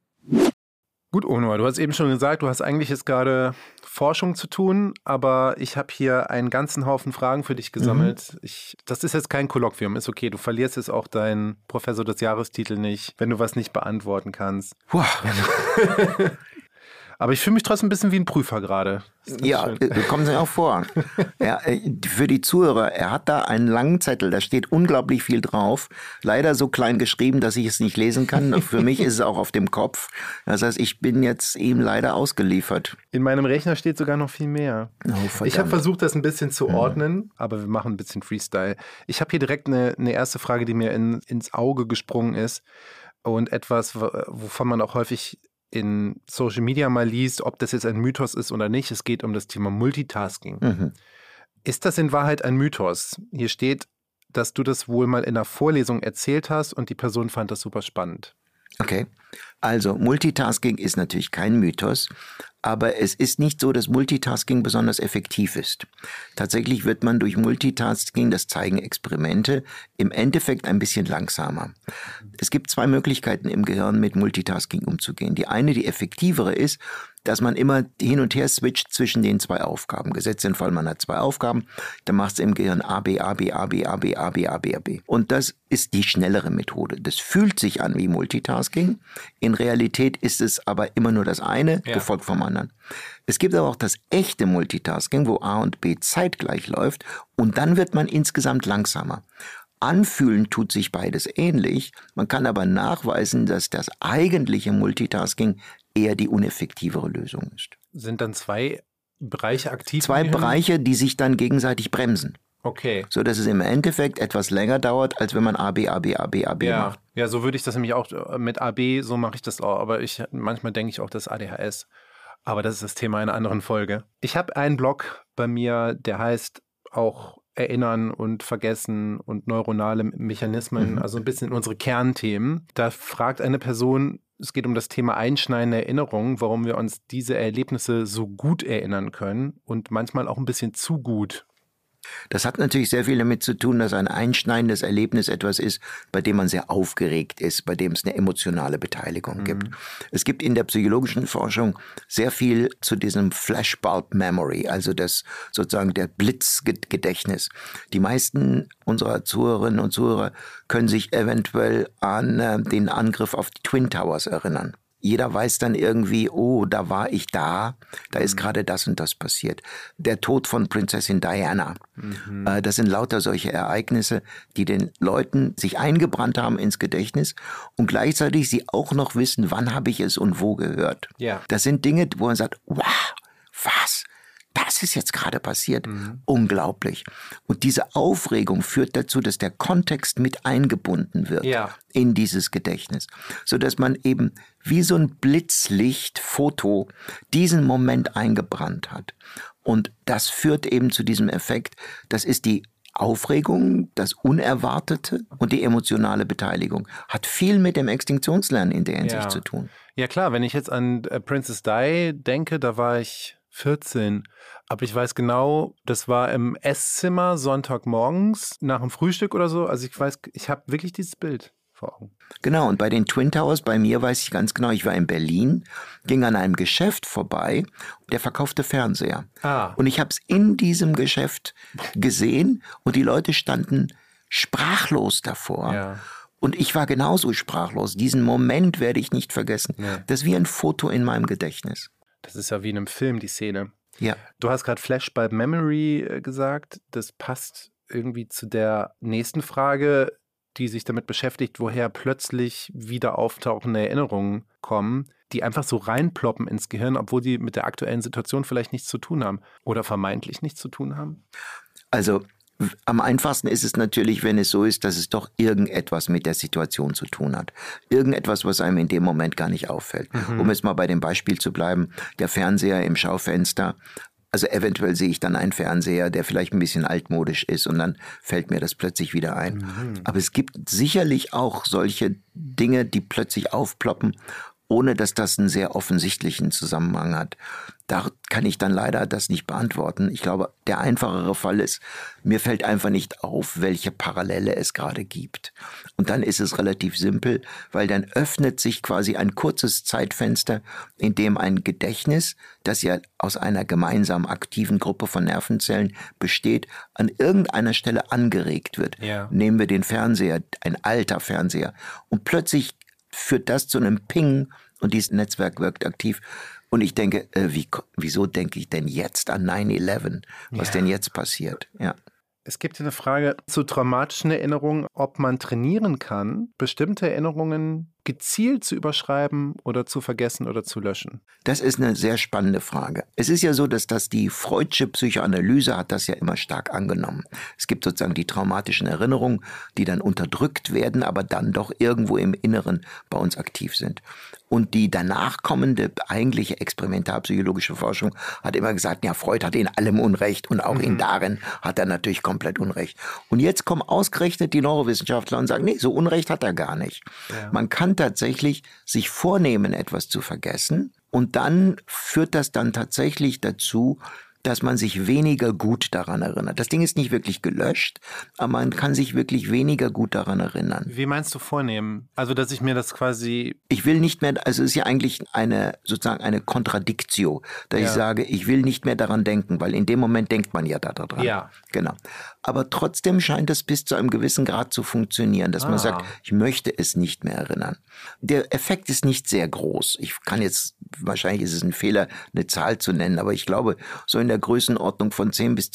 Gut, Onur, du hast eben schon gesagt, du hast eigentlich jetzt gerade Forschung zu tun, aber ich habe hier einen ganzen Haufen Fragen für dich gesammelt. Das ist jetzt kein Kolloquium, ist okay. Du verlierst jetzt auch deinen Professor des Jahrestitel nicht, wenn du was nicht beantworten kannst. Aber ich fühle mich trotzdem ein bisschen wie ein Prüfer gerade. Ja, kommen Sie auch vor. Für die Zuhörer, er hat da einen langen Zettel, da steht unglaublich viel drauf. Leider so klein geschrieben, dass ich es nicht lesen kann. Für mich ist es auch auf dem Kopf. Das heißt, ich bin jetzt ihm leider ausgeliefert. In meinem Rechner steht sogar noch viel mehr. Oh, ich habe versucht, das ein bisschen zu ordnen, aber wir machen ein bisschen Freestyle. Ich habe hier direkt eine erste Frage, die mir ins Auge gesprungen ist und etwas, wovon man auch häufig in Social Media mal liest, ob das jetzt ein Mythos ist oder nicht. Es geht um das Thema Multitasking. Mhm. Ist das in Wahrheit ein Mythos? Hier steht, dass du das wohl mal in einer Vorlesung erzählt hast und die Person fand das super spannend. Okay, also Multitasking ist natürlich kein Mythos, aber es ist nicht so, dass Multitasking besonders effektiv ist. Tatsächlich wird man durch Multitasking, das zeigen Experimente, im Endeffekt ein bisschen langsamer. Es gibt zwei Möglichkeiten im Gehirn, mit Multitasking umzugehen. Die eine, die effektivere ist, dass man immer hin und her switcht zwischen den zwei Aufgaben. Gesetzt den Fall, man hat zwei Aufgaben, dann macht es im Gehirn A, B, A, B, A, B, A, B, A, B, A, B, A, B. Und das ist die schnellere Methode. Das fühlt sich an wie Multitasking. In Realität ist es aber immer nur das eine, gefolgt vom anderen. Es gibt aber auch das echte Multitasking, wo A und B zeitgleich läuft und dann wird man insgesamt langsamer. Anfühlen tut sich beides ähnlich. Man kann aber nachweisen, dass das eigentliche Multitasking eher die uneffektivere Lösung ist. Sind dann zwei Bereiche aktiv? Zwei Bereiche, die sich dann gegenseitig bremsen. Okay. So dass es im Endeffekt etwas länger dauert, als wenn man A, B, A, B, A, B, A, B macht. Ja, so würde ich das nämlich auch mit AB, so mache ich das auch. Aber manchmal denke ich auch, das ADHS. Aber das ist das Thema einer anderen Folge. Ich habe einen Blog bei mir, der heißt auch Erinnern und Vergessen und neuronale Mechanismen, also ein bisschen unsere Kernthemen. Da fragt eine Person, es geht um das Thema einschneidende Erinnerungen, warum wir uns diese Erlebnisse so gut erinnern können und manchmal auch ein bisschen zu gut. Das hat natürlich sehr viel damit zu tun, dass ein einschneidendes Erlebnis etwas ist, bei dem man sehr aufgeregt ist, bei dem es eine emotionale Beteiligung gibt. Es gibt in der psychologischen Forschung sehr viel zu diesem Flashbulb Memory, also das sozusagen der Blitzgedächtnis. Die meisten unserer Zuhörerinnen und Zuhörer können sich eventuell an den Angriff auf die Twin Towers erinnern. Jeder weiß dann irgendwie, oh, da war ich da ist gerade das und das passiert. Der Tod von Prinzessin Diana. Das sind lauter solche Ereignisse, die den Leuten sich eingebrannt haben ins Gedächtnis und gleichzeitig sie auch noch wissen, wann habe ich es und wo gehört. Ja. Das sind Dinge, wo man sagt, wow, was? Das ist jetzt gerade passiert. Unglaublich. Und diese Aufregung führt dazu, dass der Kontext mit eingebunden wird in dieses Gedächtnis. Sodass man eben wie so ein Blitzlichtfoto diesen Moment eingebrannt hat. Und das führt eben zu diesem Effekt. Das ist die Aufregung, das Unerwartete und die emotionale Beteiligung. Hat viel mit dem Extinktionslernen in der Hinsicht zu tun. Ja klar, wenn ich jetzt an Princess Di denke, da war ich 14. Aber ich weiß genau, das war im Esszimmer Sonntagmorgens nach dem Frühstück oder so. Also ich habe wirklich dieses Bild vor Augen. Genau, und bei den Twin Towers, bei mir weiß ich ganz genau, ich war in Berlin, ging an einem Geschäft vorbei, der verkaufte Fernseher. Und ich habe es in diesem Geschäft gesehen und die Leute standen sprachlos davor. Ja. Und ich war genauso sprachlos. Diesen Moment werde ich nicht vergessen. Ja. Das ist wie ein Foto in meinem Gedächtnis. Das ist ja wie in einem Film, die Szene. Ja. Du hast gerade Flashbulb Memory gesagt. Das passt irgendwie zu der nächsten Frage, die sich damit beschäftigt, woher plötzlich wieder auftauchende Erinnerungen kommen, die einfach so reinploppen ins Gehirn, obwohl die mit der aktuellen Situation vielleicht nichts zu tun haben oder vermeintlich nichts zu tun haben. Also am einfachsten ist es natürlich, wenn es so ist, dass es doch irgendetwas mit der Situation zu tun hat. Irgendetwas, was einem in dem Moment gar nicht auffällt. Um jetzt mal bei dem Beispiel zu bleiben, der Fernseher im Schaufenster. Also eventuell sehe ich dann einen Fernseher, der vielleicht ein bisschen altmodisch ist und dann fällt mir das plötzlich wieder ein. Aber es gibt sicherlich auch solche Dinge, die plötzlich aufploppen, ohne dass das einen sehr offensichtlichen Zusammenhang hat. Da kann ich dann leider das nicht beantworten. Ich glaube, der einfachere Fall ist, mir fällt einfach nicht auf, welche Parallele es gerade gibt. Und dann ist es relativ simpel, weil dann öffnet sich quasi ein kurzes Zeitfenster, in dem ein Gedächtnis, das ja aus einer gemeinsam aktiven Gruppe von Nervenzellen besteht, an irgendeiner Stelle angeregt wird. Ja. Nehmen wir den Fernseher, ein alter Fernseher. Und plötzlich führt das zu einem Ping und dieses Netzwerk wirkt aktiv. Und ich denke, wieso denke ich denn jetzt an 9/11? Was denn jetzt passiert? Ja. Es gibt hier eine Frage zu traumatischen Erinnerungen, ob man trainieren kann, bestimmte Erinnerungen gezielt zu überschreiben oder zu vergessen oder zu löschen. Das ist eine sehr spannende Frage. Es ist ja so, dass die Freudsche Psychoanalyse hat das ja immer stark angenommen. Es gibt sozusagen die traumatischen Erinnerungen, die dann unterdrückt werden, aber dann doch irgendwo im Inneren bei uns aktiv sind. Und die danach kommende eigentliche experimentalpsychologische Forschung hat immer gesagt, ja, Freud hatte in allem Unrecht und auch in darin hat er natürlich komplett Unrecht. Und jetzt kommen ausgerechnet die Neurowissenschaftler und sagen, nee, so Unrecht hat er gar nicht. Ja. Man kann tatsächlich sich vornehmen, etwas zu vergessen und dann führt das dann tatsächlich dazu, dass man sich weniger gut daran erinnert. Das Ding ist nicht wirklich gelöscht, aber man kann sich wirklich weniger gut daran erinnern. Wie meinst du vornehmen? Also, dass ich mir das quasi... Ich will nicht mehr, also es ist ja eigentlich sozusagen eine Contradictio, dass ich sage, ich will nicht mehr daran denken, weil in dem Moment denkt man ja daran. Ja. Genau. Aber trotzdem scheint es bis zu einem gewissen Grad zu funktionieren, dass man sagt, ich möchte es nicht mehr erinnern. Der Effekt ist nicht sehr groß. Wahrscheinlich ist es ein Fehler, eine Zahl zu nennen, aber ich glaube, so in der Größenordnung von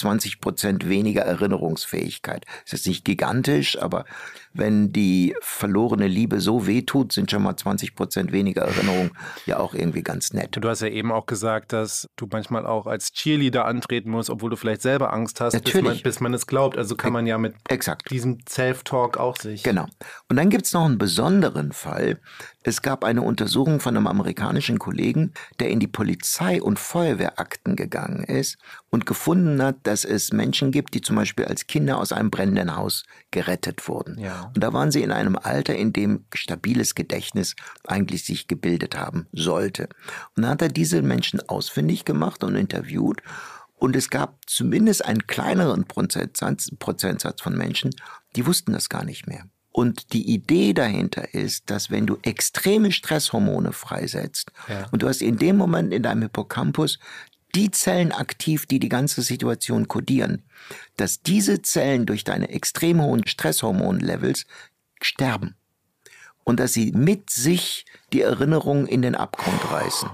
10-20% weniger Erinnerungsfähigkeit. Das ist jetzt nicht gigantisch, aber wenn die verlorene Liebe so wehtut, sind schon mal 20% weniger Erinnerung ja auch irgendwie ganz nett. Du hast ja eben auch gesagt, dass du manchmal auch als Cheerleader antreten musst, obwohl du vielleicht selber Angst hast, bis man es glaubt. Also kann man ja mit diesem Self-Talk auch sich... Genau. Und dann gibt es noch einen besonderen Fall. Es gab eine Untersuchung von einem amerikanischen Kollegen, der in die Polizei- und Feuerwehrakten gegangen ist und gefunden hat, dass es Menschen gibt, die zum Beispiel als Kinder aus einem brennenden Haus gerettet wurden. Ja. Und da waren sie in einem Alter, in dem stabiles Gedächtnis eigentlich sich gebildet haben sollte. Und dann hat er diese Menschen ausfindig gemacht und interviewt. Und es gab zumindest einen kleineren Prozentsatz von Menschen, die wussten das gar nicht mehr. Und die Idee dahinter ist, dass wenn du extreme Stresshormone freisetzt und du hast in dem Moment in deinem Hippocampus die Zellen aktiv, die die ganze Situation kodieren, dass diese Zellen durch deine extrem hohen Stresshormonlevels sterben und dass sie mit sich die Erinnerung in den Abgrund reißen.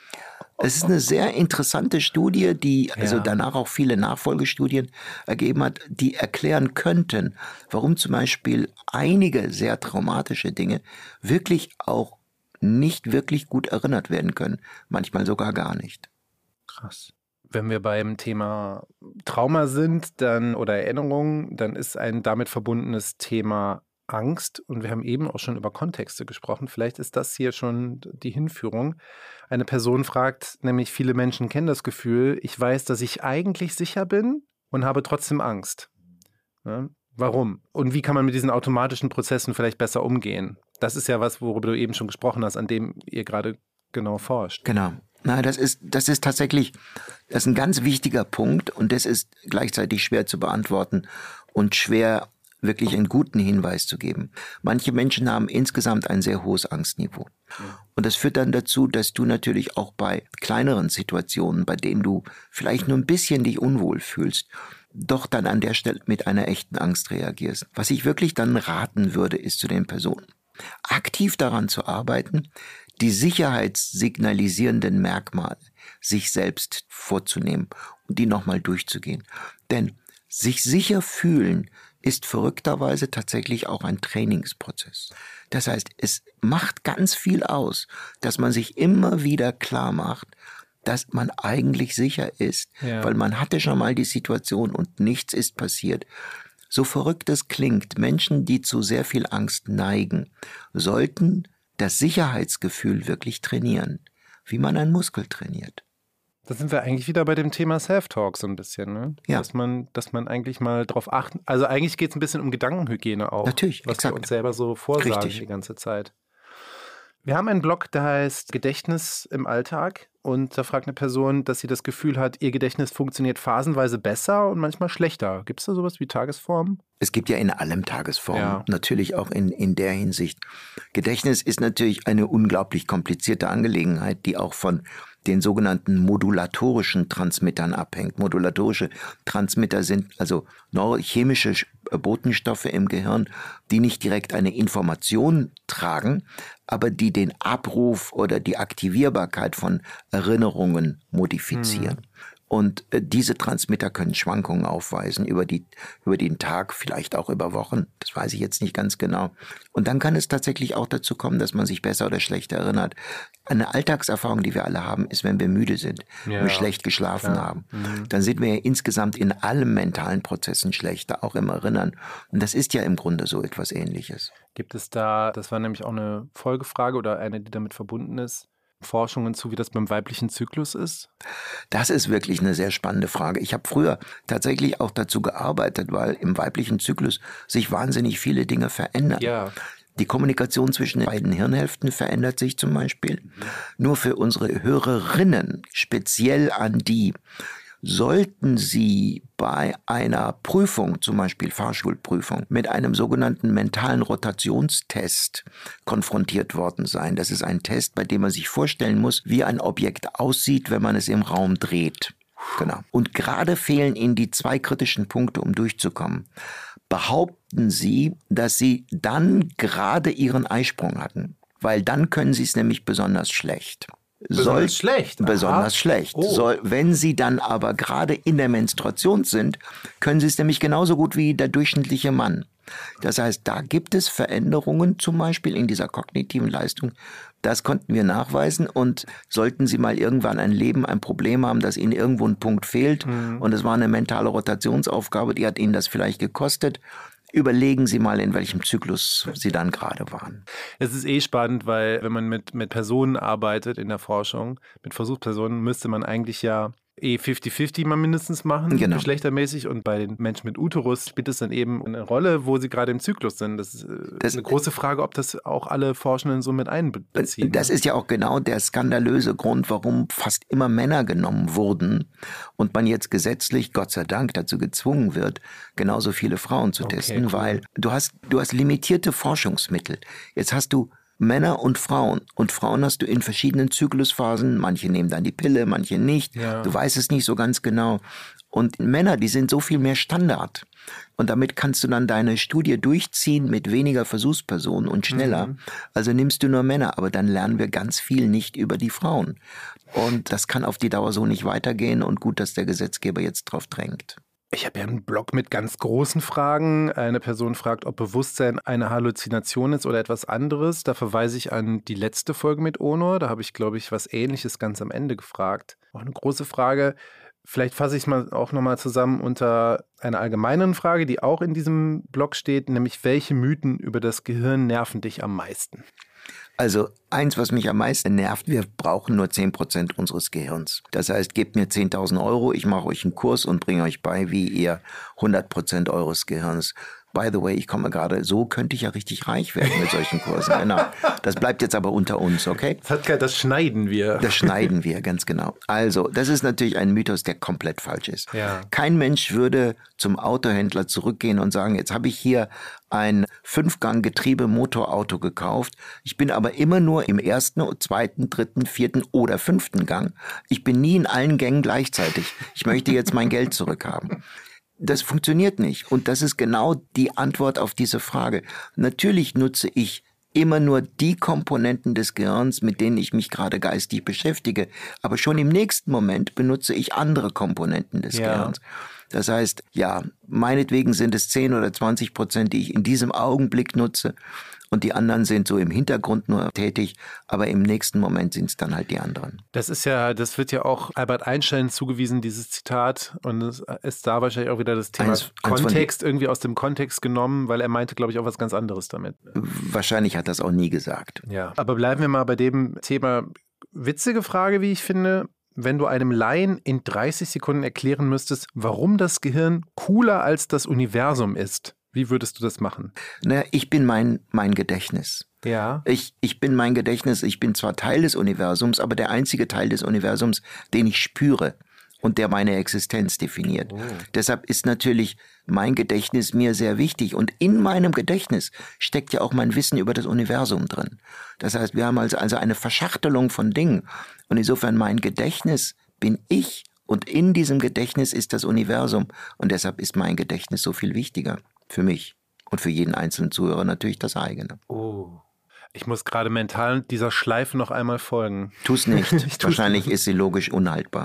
Es ist eine sehr interessante Studie, die also danach auch viele Nachfolgestudien ergeben hat, die erklären könnten, warum zum Beispiel einige sehr traumatische Dinge wirklich auch nicht wirklich gut erinnert werden können, manchmal sogar gar nicht. Krass. Wenn wir beim Thema Trauma sind, oder Erinnerung, dann ist ein damit verbundenes Thema Angst. Und wir haben eben auch schon über Kontexte gesprochen. Vielleicht ist das hier schon die Hinführung. Eine Person fragt nämlich, viele Menschen kennen das Gefühl, ich weiß, dass ich eigentlich sicher bin und habe trotzdem Angst. Ja, warum? Und wie kann man mit diesen automatischen Prozessen vielleicht besser umgehen? Das ist ja was, worüber du eben schon gesprochen hast, an dem ihr gerade genau forscht. Genau. Na, das ist tatsächlich, das ist ein ganz wichtiger Punkt und das ist gleichzeitig schwer zu beantworten und schwer wirklich einen guten Hinweis zu geben. Manche Menschen haben insgesamt ein sehr hohes Angstniveau. Und das führt dann dazu, dass du natürlich auch bei kleineren Situationen, bei denen du vielleicht nur ein bisschen dich unwohl fühlst, doch dann an der Stelle mit einer echten Angst reagierst. Was ich wirklich dann raten würde, ist zu den Personen, aktiv daran zu arbeiten, die sicherheitssignalisierenden Merkmale sich selbst vorzunehmen und die nochmal durchzugehen. Denn sich sicher fühlen ist verrückterweise tatsächlich auch ein Trainingsprozess. Das heißt, es macht ganz viel aus, dass man sich immer wieder klar macht, dass man eigentlich sicher ist, weil man hatte schon mal die Situation und nichts ist passiert. So verrückt es klingt, Menschen, die zu sehr viel Angst neigen, sollten das Sicherheitsgefühl wirklich trainieren, wie man einen Muskel trainiert. Da sind wir eigentlich wieder bei dem Thema Self-Talk so ein bisschen, ne? Ja. Dass man eigentlich mal drauf achten, also eigentlich geht es ein bisschen um Gedankenhygiene auch. Natürlich, was wir uns selber so vorsagen die ganze Zeit. Wir haben einen Blog, der heißt Gedächtnis im Alltag und da fragt eine Person, dass sie das Gefühl hat, ihr Gedächtnis funktioniert phasenweise besser und manchmal schlechter. Gibt es da sowas wie Tagesformen? Es gibt ja in allem Tagesformen, natürlich auch in der Hinsicht. Gedächtnis ist natürlich eine unglaublich komplizierte Angelegenheit, die auch von den sogenannten modulatorischen Transmittern abhängt. Modulatorische Transmitter sind also neurochemische Botenstoffe im Gehirn, die nicht direkt eine Information tragen, aber die den Abruf oder die Aktivierbarkeit von Erinnerungen modifizieren. Und diese Transmitter können Schwankungen aufweisen über den Tag, vielleicht auch über Wochen. Das weiß ich jetzt nicht ganz genau. Und dann kann es tatsächlich auch dazu kommen, dass man sich besser oder schlechter erinnert. Eine Alltagserfahrung, die wir alle haben, ist, wenn wir müde sind, wenn wir schlecht geschlafen haben. Dann sind wir ja insgesamt in allen mentalen Prozessen schlechter, auch im Erinnern. Und das ist ja im Grunde so etwas Ähnliches. Gibt es da, das war nämlich auch eine Folgefrage oder eine, die damit verbunden ist, Forschungen zu, wie das beim weiblichen Zyklus ist? Das ist wirklich eine sehr spannende Frage. Ich habe früher tatsächlich auch dazu gearbeitet, weil im weiblichen Zyklus sich wahnsinnig viele Dinge verändern. Ja. Die Kommunikation zwischen den beiden Hirnhälften verändert sich zum Beispiel. Nur für unsere Hörerinnen, speziell an die, sollten Sie bei einer Prüfung, zum Beispiel Fahrschulprüfung, mit einem sogenannten mentalen Rotationstest konfrontiert worden sein. Das ist ein Test, bei dem man sich vorstellen muss, wie ein Objekt aussieht, wenn man es im Raum dreht. Genau. Und gerade fehlen Ihnen die 2 kritischen Punkte, um durchzukommen. Behaupten Sie, dass Sie dann gerade Ihren Eisprung hatten, weil dann können Sie es nämlich besonders schlecht. Besonders schlecht? Aha. Besonders schlecht. Oh. Wenn Sie dann aber gerade in der Menstruation sind, können Sie es nämlich genauso gut wie der durchschnittliche Mann. Das heißt, da gibt es Veränderungen zum Beispiel in dieser kognitiven Leistung. Das konnten wir nachweisen und sollten Sie mal irgendwann ein Problem haben, dass Ihnen irgendwo ein Punkt fehlt und es war eine mentale Rotationsaufgabe, die hat Ihnen das vielleicht gekostet, überlegen Sie mal, in welchem Zyklus Sie dann gerade waren. Es ist spannend, weil wenn man mit Personen arbeitet in der Forschung, mit Versuchspersonen, müsste man eigentlich ja 50-50 mal mindestens machen, genau, geschlechtermäßig. Und bei den Menschen mit Uterus spielt es dann eben eine Rolle, wo sie gerade im Zyklus sind. Das ist eine große Frage, ob das auch alle Forschenden so mit einbeziehen. Das ist ja auch genau der skandalöse Grund, warum fast immer Männer genommen wurden und man jetzt gesetzlich, Gott sei Dank, dazu gezwungen wird, genauso viele Frauen zu testen, cool, weil du hast limitierte Forschungsmittel. Jetzt hast du Männer und Frauen. Und Frauen hast du in verschiedenen Zyklusphasen. Manche nehmen dann die Pille, manche nicht. Ja. Du weißt es nicht so ganz genau. Und Männer, die sind so viel mehr Standard. Und damit kannst du dann deine Studie durchziehen mit weniger Versuchspersonen und schneller. Also nimmst du nur Männer, aber dann lernen wir ganz viel nicht über die Frauen. Und das kann auf die Dauer so nicht weitergehen. Und gut, dass der Gesetzgeber jetzt drauf drängt. Ich habe ja einen Blog mit ganz großen Fragen. Eine Person fragt, ob Bewusstsein eine Halluzination ist oder etwas anderes. Da verweise ich an die letzte Folge mit Onur. Da habe ich, glaube ich, was Ähnliches ganz am Ende gefragt. Auch eine große Frage. Vielleicht fasse ich es mal auch nochmal zusammen unter einer allgemeineren Frage, die auch in diesem Blog steht, nämlich welche Mythen über das Gehirn nerven dich am meisten? Also eins, was mich am meisten nervt, wir brauchen nur 10% unseres Gehirns. Das heißt, gebt mir 10.000 €, ich mache euch einen Kurs und bringe euch bei, wie ihr 100% eures Gehirns. By the way, ich komme gerade, so könnte ich ja richtig reich werden mit solchen Kursen. Genau. Das bleibt jetzt aber unter uns, okay? Das schneiden wir. Das schneiden wir, ganz genau. Also, das ist natürlich ein Mythos, der komplett falsch ist. Ja. Kein Mensch würde zum Autohändler zurückgehen und sagen, jetzt habe ich hier ein 5-Gang-Getriebe-Motorauto gekauft. Ich bin aber immer nur im 1., 2., 3., 4. oder 5. Gang. Ich bin nie in allen Gängen gleichzeitig. Ich möchte jetzt mein Geld zurückhaben. Das funktioniert nicht. Und das ist genau die Antwort auf diese Frage. Natürlich nutze ich immer nur die Komponenten des Gehirns, mit denen ich mich gerade geistig beschäftige. Aber schon im nächsten Moment benutze ich andere Komponenten des Gehirns. Das heißt, ja, meinetwegen sind es 10 oder 20%, die ich in diesem Augenblick nutze. Und die anderen sind so im Hintergrund nur tätig, aber im nächsten Moment sind es dann halt die anderen. Das wird ja auch Albert Einstein zugewiesen, dieses Zitat. Und es ist da wahrscheinlich auch wieder das Thema Kontext irgendwie aus dem Kontext genommen, weil er meinte, glaube ich, auch was ganz anderes damit. Wahrscheinlich hat er das auch nie gesagt. Ja, aber bleiben wir mal bei dem Thema. Witzige Frage, wie ich finde. Wenn du einem Laien in 30 Sekunden erklären müsstest, warum das Gehirn cooler als das Universum ist, wie würdest du das machen? Na, ich bin mein Gedächtnis. Ja. Ich bin mein Gedächtnis. Ich bin zwar Teil des Universums, aber der einzige Teil des Universums, den ich spüre. und der meine Existenz definiert. Deshalb ist natürlich mein Gedächtnis mir sehr wichtig. Und in meinem Gedächtnis steckt ja auch mein Wissen über das Universum drin. Das heißt, wir haben also eine Verschachtelung von Dingen. Und insofern mein Gedächtnis bin ich und in diesem Gedächtnis ist das Universum. Und deshalb ist mein Gedächtnis so viel wichtiger für mich und für jeden einzelnen Zuhörer natürlich das eigene. Oh. Ich muss gerade mental dieser Schleife noch einmal folgen. Tu's nicht. Wahrscheinlich ist sie logisch unhaltbar.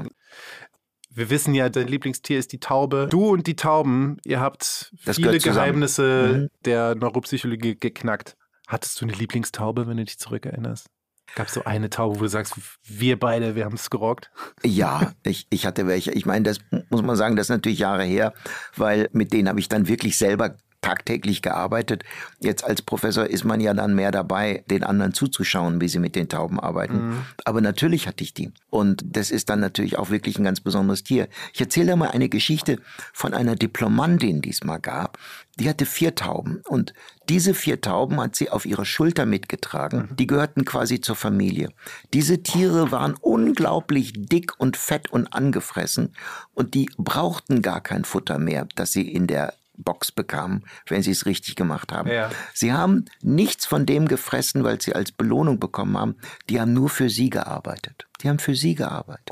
Wir wissen ja, dein Lieblingstier ist die Taube. Du und die Tauben, ihr habt Das viele gehört zusammen. Geheimnisse der Neuropsychologie geknackt. Hattest du eine Lieblingstaube, wenn du dich zurückerinnerst? Gab es so eine Taube, wo du sagst, wir beide, wir haben es gerockt? Ja, ich hatte welche. Ich meine, das muss man sagen, das ist natürlich Jahre her, weil mit denen habe ich dann wirklich selber tagtäglich gearbeitet. Jetzt als Professor ist man ja dann mehr dabei, den anderen zuzuschauen, wie sie mit den Tauben arbeiten. Aber natürlich hatte ich die. Und das ist dann natürlich auch wirklich ein ganz besonderes Tier. Ich erzähle mal eine Geschichte von einer Diplomandin, die es mal gab. Die hatte 4 Tauben und diese 4 Tauben hat sie auf ihrer Schulter mitgetragen. Die gehörten quasi zur Familie. Diese Tiere waren unglaublich dick und fett und angefressen und die brauchten gar kein Futter mehr, das sie in der Box bekamen, wenn sie es richtig gemacht haben. Ja. Sie haben nichts von dem gefressen, weil sie als Belohnung bekommen haben. Die haben nur für sie gearbeitet. Die haben für sie gearbeitet.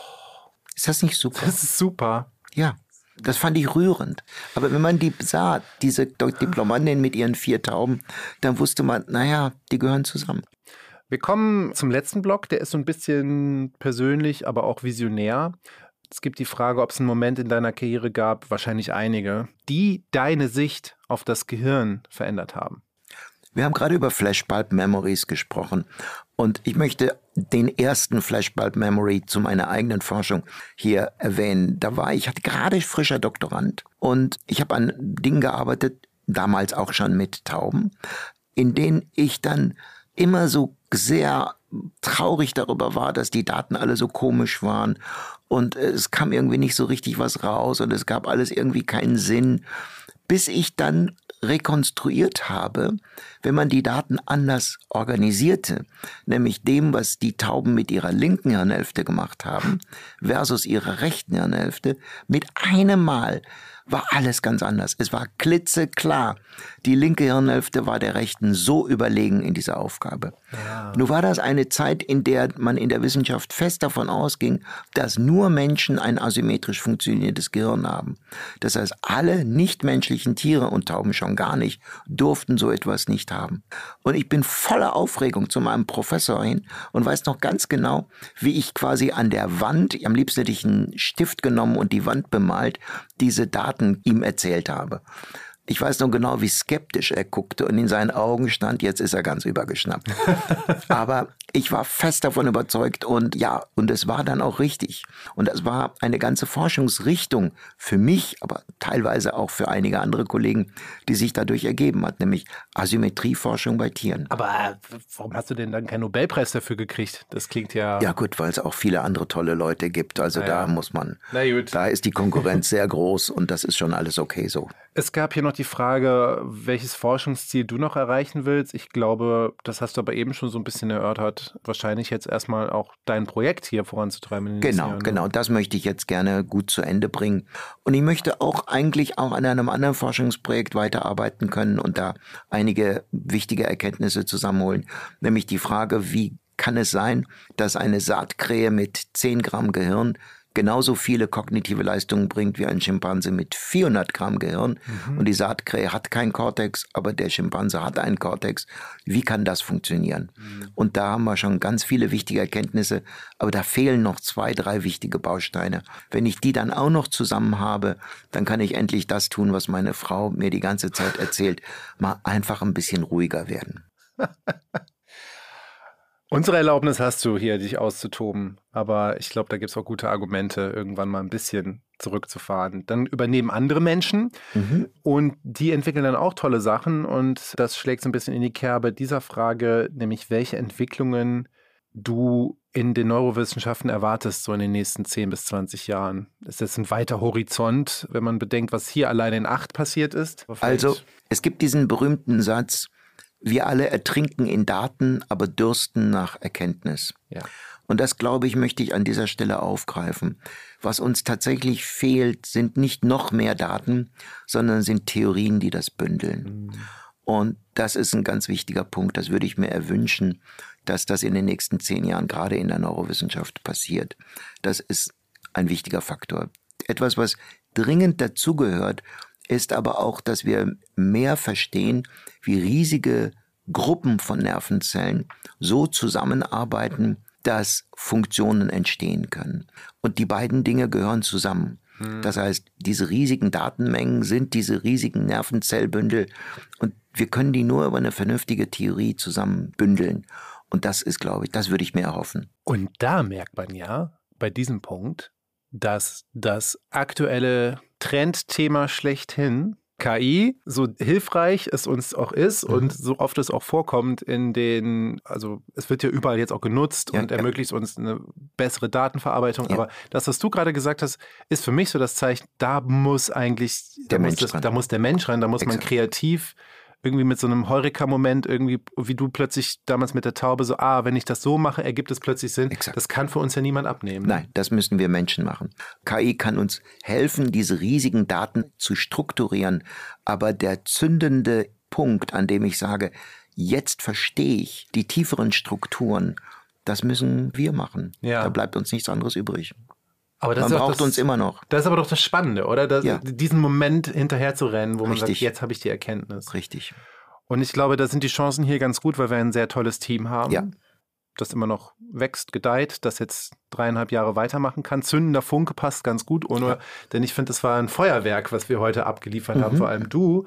Ist das nicht super? Das ist super. Ja, das fand ich rührend. Aber wenn man die sah, diese Diplomandin mit ihren 4 Tauben, dann wusste man, naja, die gehören zusammen. Wir kommen zum letzten Block, der ist so ein bisschen persönlich, aber auch visionär. Es gibt die Frage, ob es einen Moment in deiner Karriere gab, wahrscheinlich einige, die deine Sicht auf das Gehirn verändert haben. Wir haben gerade über Flashbulb Memories gesprochen und ich möchte den ersten Flashbulb Memory zu meiner eigenen Forschung hier erwähnen. Ich hatte gerade frischer Doktorand und ich habe an Dingen gearbeitet, damals auch schon mit Tauben, in denen ich dann immer so sehr traurig darüber war, dass die Daten alle so komisch waren und es kam irgendwie nicht so richtig was raus und es gab alles irgendwie keinen Sinn, bis ich dann rekonstruiert habe, wenn man die Daten anders organisierte, nämlich dem, was die Tauben mit ihrer linken Hirnhälfte gemacht haben versus ihrer rechten Hirnhälfte, mit einem Mal war alles ganz anders. Es war klitzeklar. Die linke Hirnhälfte war der rechten so überlegen in dieser Aufgabe. Ja. Nun war das eine Zeit, in der man in der Wissenschaft fest davon ausging, dass nur Menschen ein asymmetrisch funktionierendes Gehirn haben. Das heißt, alle nichtmenschlichen Tiere und Tauben schon gar nicht, durften so etwas nicht haben. Und ich bin voller Aufregung zu meinem Professor hin und weiß noch ganz genau, wie ich quasi an der Wand, am liebsten hätte ich einen Stift genommen und die Wand bemalt, diese Daten ihm erzählt habe. Ich weiß noch genau, wie skeptisch er guckte und in seinen Augen stand, jetzt ist er ganz übergeschnappt. Aber ich war fest davon überzeugt und ja, und es war dann auch richtig. Und das war eine ganze Forschungsrichtung für mich, aber teilweise auch für einige andere Kollegen, die sich dadurch ergeben hat, nämlich Asymmetrieforschung bei Tieren. Aber warum hast du denn dann keinen Nobelpreis dafür gekriegt? Das klingt ja... Ja gut, weil es auch viele andere tolle Leute gibt. Also da muss man, da ist die Konkurrenz sehr groß und das ist schon alles okay so. Es gab hier noch die Frage, welches Forschungsziel du noch erreichen willst. Ich glaube, das hast du aber eben schon so ein bisschen erörtert. Wahrscheinlich jetzt erstmal auch dein Projekt hier voranzutreiben. In den nächsten Jahren. Genau. Das möchte ich jetzt gerne gut zu Ende bringen. Und ich möchte auch eigentlich auch an einem anderen Forschungsprojekt weiterarbeiten können und da einige wichtige Erkenntnisse zusammenholen. Nämlich die Frage, wie kann es sein, dass eine Saatkrähe mit 10 Gramm Gehirn genauso viele kognitive Leistungen bringt wie ein Schimpanse mit 400 Gramm Gehirn. Und die Saatkrähe hat keinen Kortex, aber der Schimpanse hat einen Kortex. Wie kann das funktionieren? Und da haben wir schon ganz viele wichtige Erkenntnisse, aber da fehlen noch 2, 3 wichtige Bausteine. Wenn ich die dann auch noch zusammen habe, dann kann ich endlich das tun, was meine Frau mir die ganze Zeit erzählt, mal einfach ein bisschen ruhiger werden. Unsere Erlaubnis hast du hier, dich auszutoben. Aber ich glaube, da gibt es auch gute Argumente, irgendwann mal ein bisschen zurückzufahren. Dann übernehmen andere Menschen und die entwickeln dann auch tolle Sachen. Und das schlägt so ein bisschen in die Kerbe dieser Frage, nämlich welche Entwicklungen du in den Neurowissenschaften erwartest, so in den nächsten 10 bis 20 Jahren. Ist das ein weiter Horizont, wenn man bedenkt, was hier alleine in 8 passiert ist? Also, es gibt diesen berühmten Satz, wir alle ertrinken in Daten, aber dürsten nach Erkenntnis. Ja. Und das, glaube ich, möchte ich an dieser Stelle aufgreifen. Was uns tatsächlich fehlt, sind nicht noch mehr Daten, sondern sind Theorien, die das bündeln. Und das ist ein ganz wichtiger Punkt. Das würde ich mir erwünschen, dass das in den nächsten 10 Jahren gerade in der Neurowissenschaft passiert. Das ist ein wichtiger Faktor. Etwas, was dringend dazugehört, ist aber auch, dass wir mehr verstehen, wie riesige Gruppen von Nervenzellen so zusammenarbeiten, dass Funktionen entstehen können. Und die beiden Dinge gehören zusammen. Das heißt, diese riesigen Datenmengen sind diese riesigen Nervenzellbündel und wir können die nur über eine vernünftige Theorie zusammen bündeln. Und das ist, glaube ich, das würde ich mir erhoffen. Und da merkt man ja bei diesem Punkt, dass das aktuelle Trendthema schlechthin, KI, so hilfreich es uns auch ist und so oft es auch vorkommt also es wird ja überall jetzt auch genutzt und ermöglicht uns eine bessere Datenverarbeitung. Ja. Aber das, was du gerade gesagt hast, ist für mich so das Zeichen, da muss eigentlich der Mensch rein, da muss man kreativ irgendwie mit so einem Heureka-Moment irgendwie, wie du plötzlich damals mit der Taube so, wenn ich das so mache, ergibt es plötzlich Sinn. Exakt. Das kann für uns ja niemand abnehmen. Nein, das müssen wir Menschen machen. KI kann uns helfen, diese riesigen Daten zu strukturieren. Aber der zündende Punkt, an dem ich sage, jetzt verstehe ich die tieferen Strukturen, das müssen wir machen. Ja. Da bleibt uns nichts anderes übrig. Aber das man braucht uns immer noch. Das ist aber doch das Spannende, oder? Diesen Moment hinterher zu rennen, wo man sagt, jetzt habe ich die Erkenntnis. Richtig. Und ich glaube, da sind die Chancen hier ganz gut, weil wir ein sehr tolles Team haben, das immer noch wächst, gedeiht, das jetzt 3,5 Jahre weitermachen kann. Zündender Funke passt ganz gut, denn ich finde, es war ein Feuerwerk, was wir heute abgeliefert haben, vor allem du.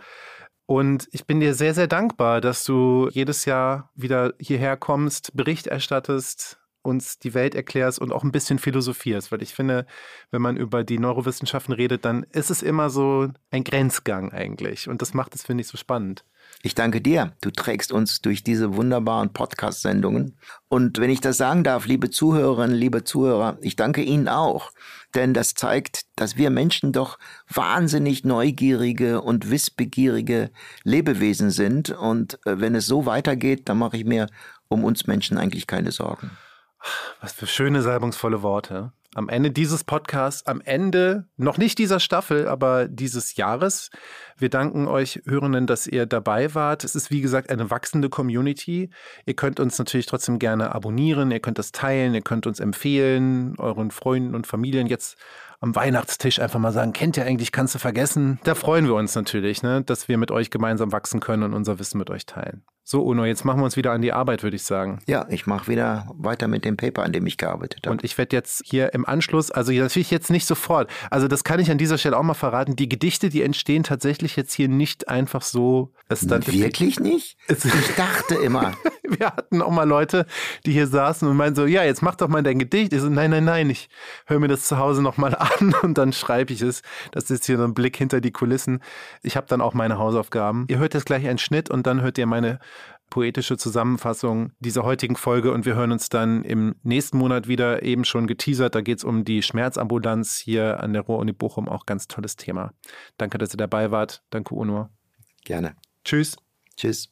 Und ich bin dir sehr, sehr dankbar, dass du jedes Jahr wieder hierher kommst, Bericht erstattest, uns die Welt erklärst und auch ein bisschen philosophierst. Weil ich finde, wenn man über die Neurowissenschaften redet, dann ist es immer so ein Grenzgang eigentlich. Und das macht es, finde ich, so spannend. Ich danke dir. Du trägst uns durch diese wunderbaren Podcast-Sendungen. Und wenn ich das sagen darf, liebe Zuhörerinnen, liebe Zuhörer, ich danke Ihnen auch. Denn das zeigt, dass wir Menschen doch wahnsinnig neugierige und wissbegierige Lebewesen sind. Und wenn es so weitergeht, dann mache ich mir um uns Menschen eigentlich keine Sorgen. Was für schöne, salbungsvolle Worte. Am Ende dieses Podcasts, am Ende noch nicht dieser Staffel, aber dieses Jahres. Wir danken euch Hörenden, dass ihr dabei wart. Es ist, wie gesagt, eine wachsende Community. Ihr könnt uns natürlich trotzdem gerne abonnieren, ihr könnt das teilen, ihr könnt uns empfehlen, euren Freunden und Familien jetzt am Weihnachtstisch einfach mal sagen, kennt ihr eigentlich, kannst du vergessen? Da freuen wir uns natürlich, dass wir mit euch gemeinsam wachsen können und unser Wissen mit euch teilen. So, Uno, jetzt machen wir uns wieder an die Arbeit, würde ich sagen. Ja, ich mache wieder weiter mit dem Paper, an dem ich gearbeitet habe. Und ich werde jetzt hier im Anschluss, also natürlich jetzt nicht sofort, also das kann ich an dieser Stelle auch mal verraten, die Gedichte, die entstehen tatsächlich jetzt hier nicht einfach so. Wirklich nicht? Ich dachte immer. Wir hatten auch mal Leute, die hier saßen und meinten so, ja, jetzt mach doch mal dein Gedicht. Ich so, nein, ich höre mir das zu Hause nochmal an und dann schreibe ich es. Das ist hier so ein Blick hinter die Kulissen. Ich habe dann auch meine Hausaufgaben. Ihr hört jetzt gleich einen Schnitt und dann hört ihr meine poetische Zusammenfassung dieser heutigen Folge und wir hören uns dann im nächsten Monat wieder, eben schon geteasert. Da geht es um die Schmerzambulanz hier an der Ruhr-Uni Bochum, auch ganz tolles Thema. Danke, dass ihr dabei wart. Danke, Uno. Gerne. Tschüss. Tschüss.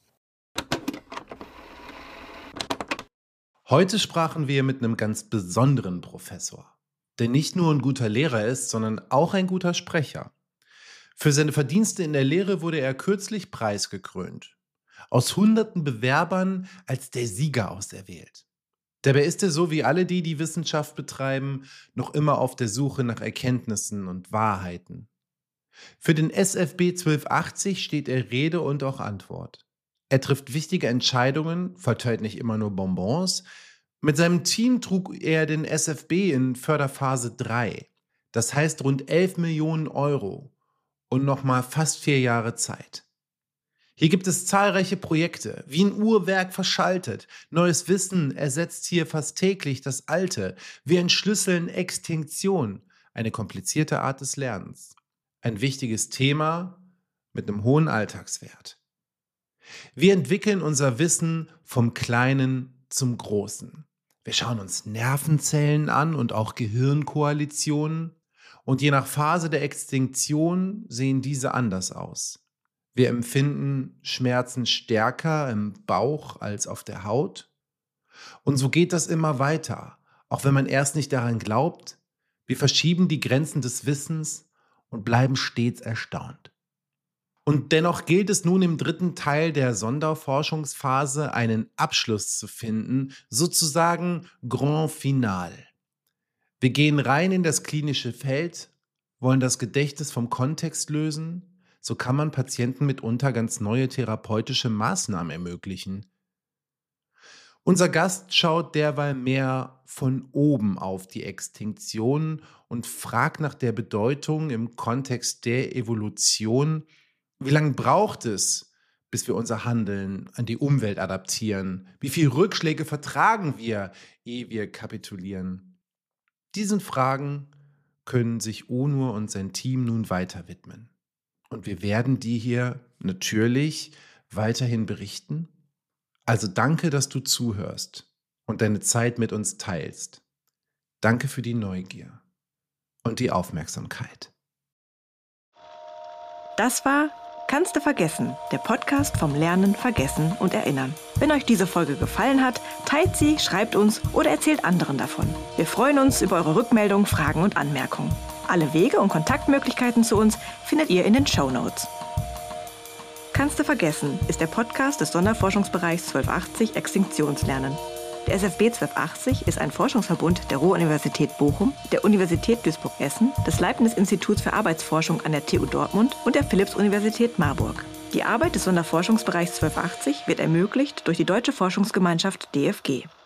Heute sprachen wir mit einem ganz besonderen Professor, der nicht nur ein guter Lehrer ist, sondern auch ein guter Sprecher. Für seine Verdienste in der Lehre wurde er kürzlich preisgekrönt. Aus hunderten Bewerbern als der Sieger auserwählt. Dabei ist er so wie alle die Wissenschaft betreiben, noch immer auf der Suche nach Erkenntnissen und Wahrheiten. Für den SFB 1280 steht er Rede und auch Antwort. Er trifft wichtige Entscheidungen, verteilt nicht immer nur Bonbons. Mit seinem Team trug er den SFB in Förderphase 3. Das heißt rund 11 Millionen Euro und nochmal fast 4 Jahre Zeit. Hier gibt es zahlreiche Projekte, wie ein Uhrwerk verschaltet. Neues Wissen ersetzt hier fast täglich das Alte. Wir entschlüsseln Extinktion, eine komplizierte Art des Lernens. Ein wichtiges Thema mit einem hohen Alltagswert. Wir entwickeln unser Wissen vom Kleinen zum Großen. Wir schauen uns Nervenzellen an und auch Gehirnkoalitionen. Und je nach Phase der Extinktion sehen diese anders aus. Wir empfinden Schmerzen stärker im Bauch als auf der Haut. Und so geht das immer weiter. auch wenn man erst nicht daran glaubt. Wir verschieben die Grenzen des Wissens und bleiben stets erstaunt. Und dennoch gilt es nun im dritten Teil der Sonderforschungsphase, einen Abschluss zu finden, sozusagen Grand Final. Wir gehen rein in das klinische Feld, wollen das Gedächtnis vom Kontext lösen. So kann man Patienten mitunter ganz neue therapeutische Maßnahmen ermöglichen. Unser Gast schaut derweil mehr von oben auf die Extinktion und fragt nach der Bedeutung im Kontext der Evolution. Wie lange braucht es, bis wir unser Handeln an die Umwelt adaptieren? Wie viele Rückschläge vertragen wir, ehe wir kapitulieren? Diesen Fragen können sich Onur und sein Team nun weiter widmen. Und wir werden die hier natürlich weiterhin berichten. Also danke, dass du zuhörst und deine Zeit mit uns teilst. Danke für die Neugier und die Aufmerksamkeit. Das war Kannst du vergessen, der Podcast vom Lernen, Vergessen und Erinnern. Wenn euch diese Folge gefallen hat, teilt sie, schreibt uns oder erzählt anderen davon. Wir freuen uns über eure Rückmeldungen, Fragen und Anmerkungen. Alle Wege und Kontaktmöglichkeiten zu uns findet ihr in den Shownotes. Kannst du vergessen ist der Podcast des Sonderforschungsbereichs 1280 Extinktionslernen. Der SFB 1280 ist ein Forschungsverbund der Ruhr-Universität Bochum, der Universität Duisburg-Essen, des Leibniz-Instituts für Arbeitsforschung an der TU Dortmund und der Philipps-Universität Marburg. Die Arbeit des Sonderforschungsbereichs 1280 wird ermöglicht durch die Deutsche Forschungsgemeinschaft DFG.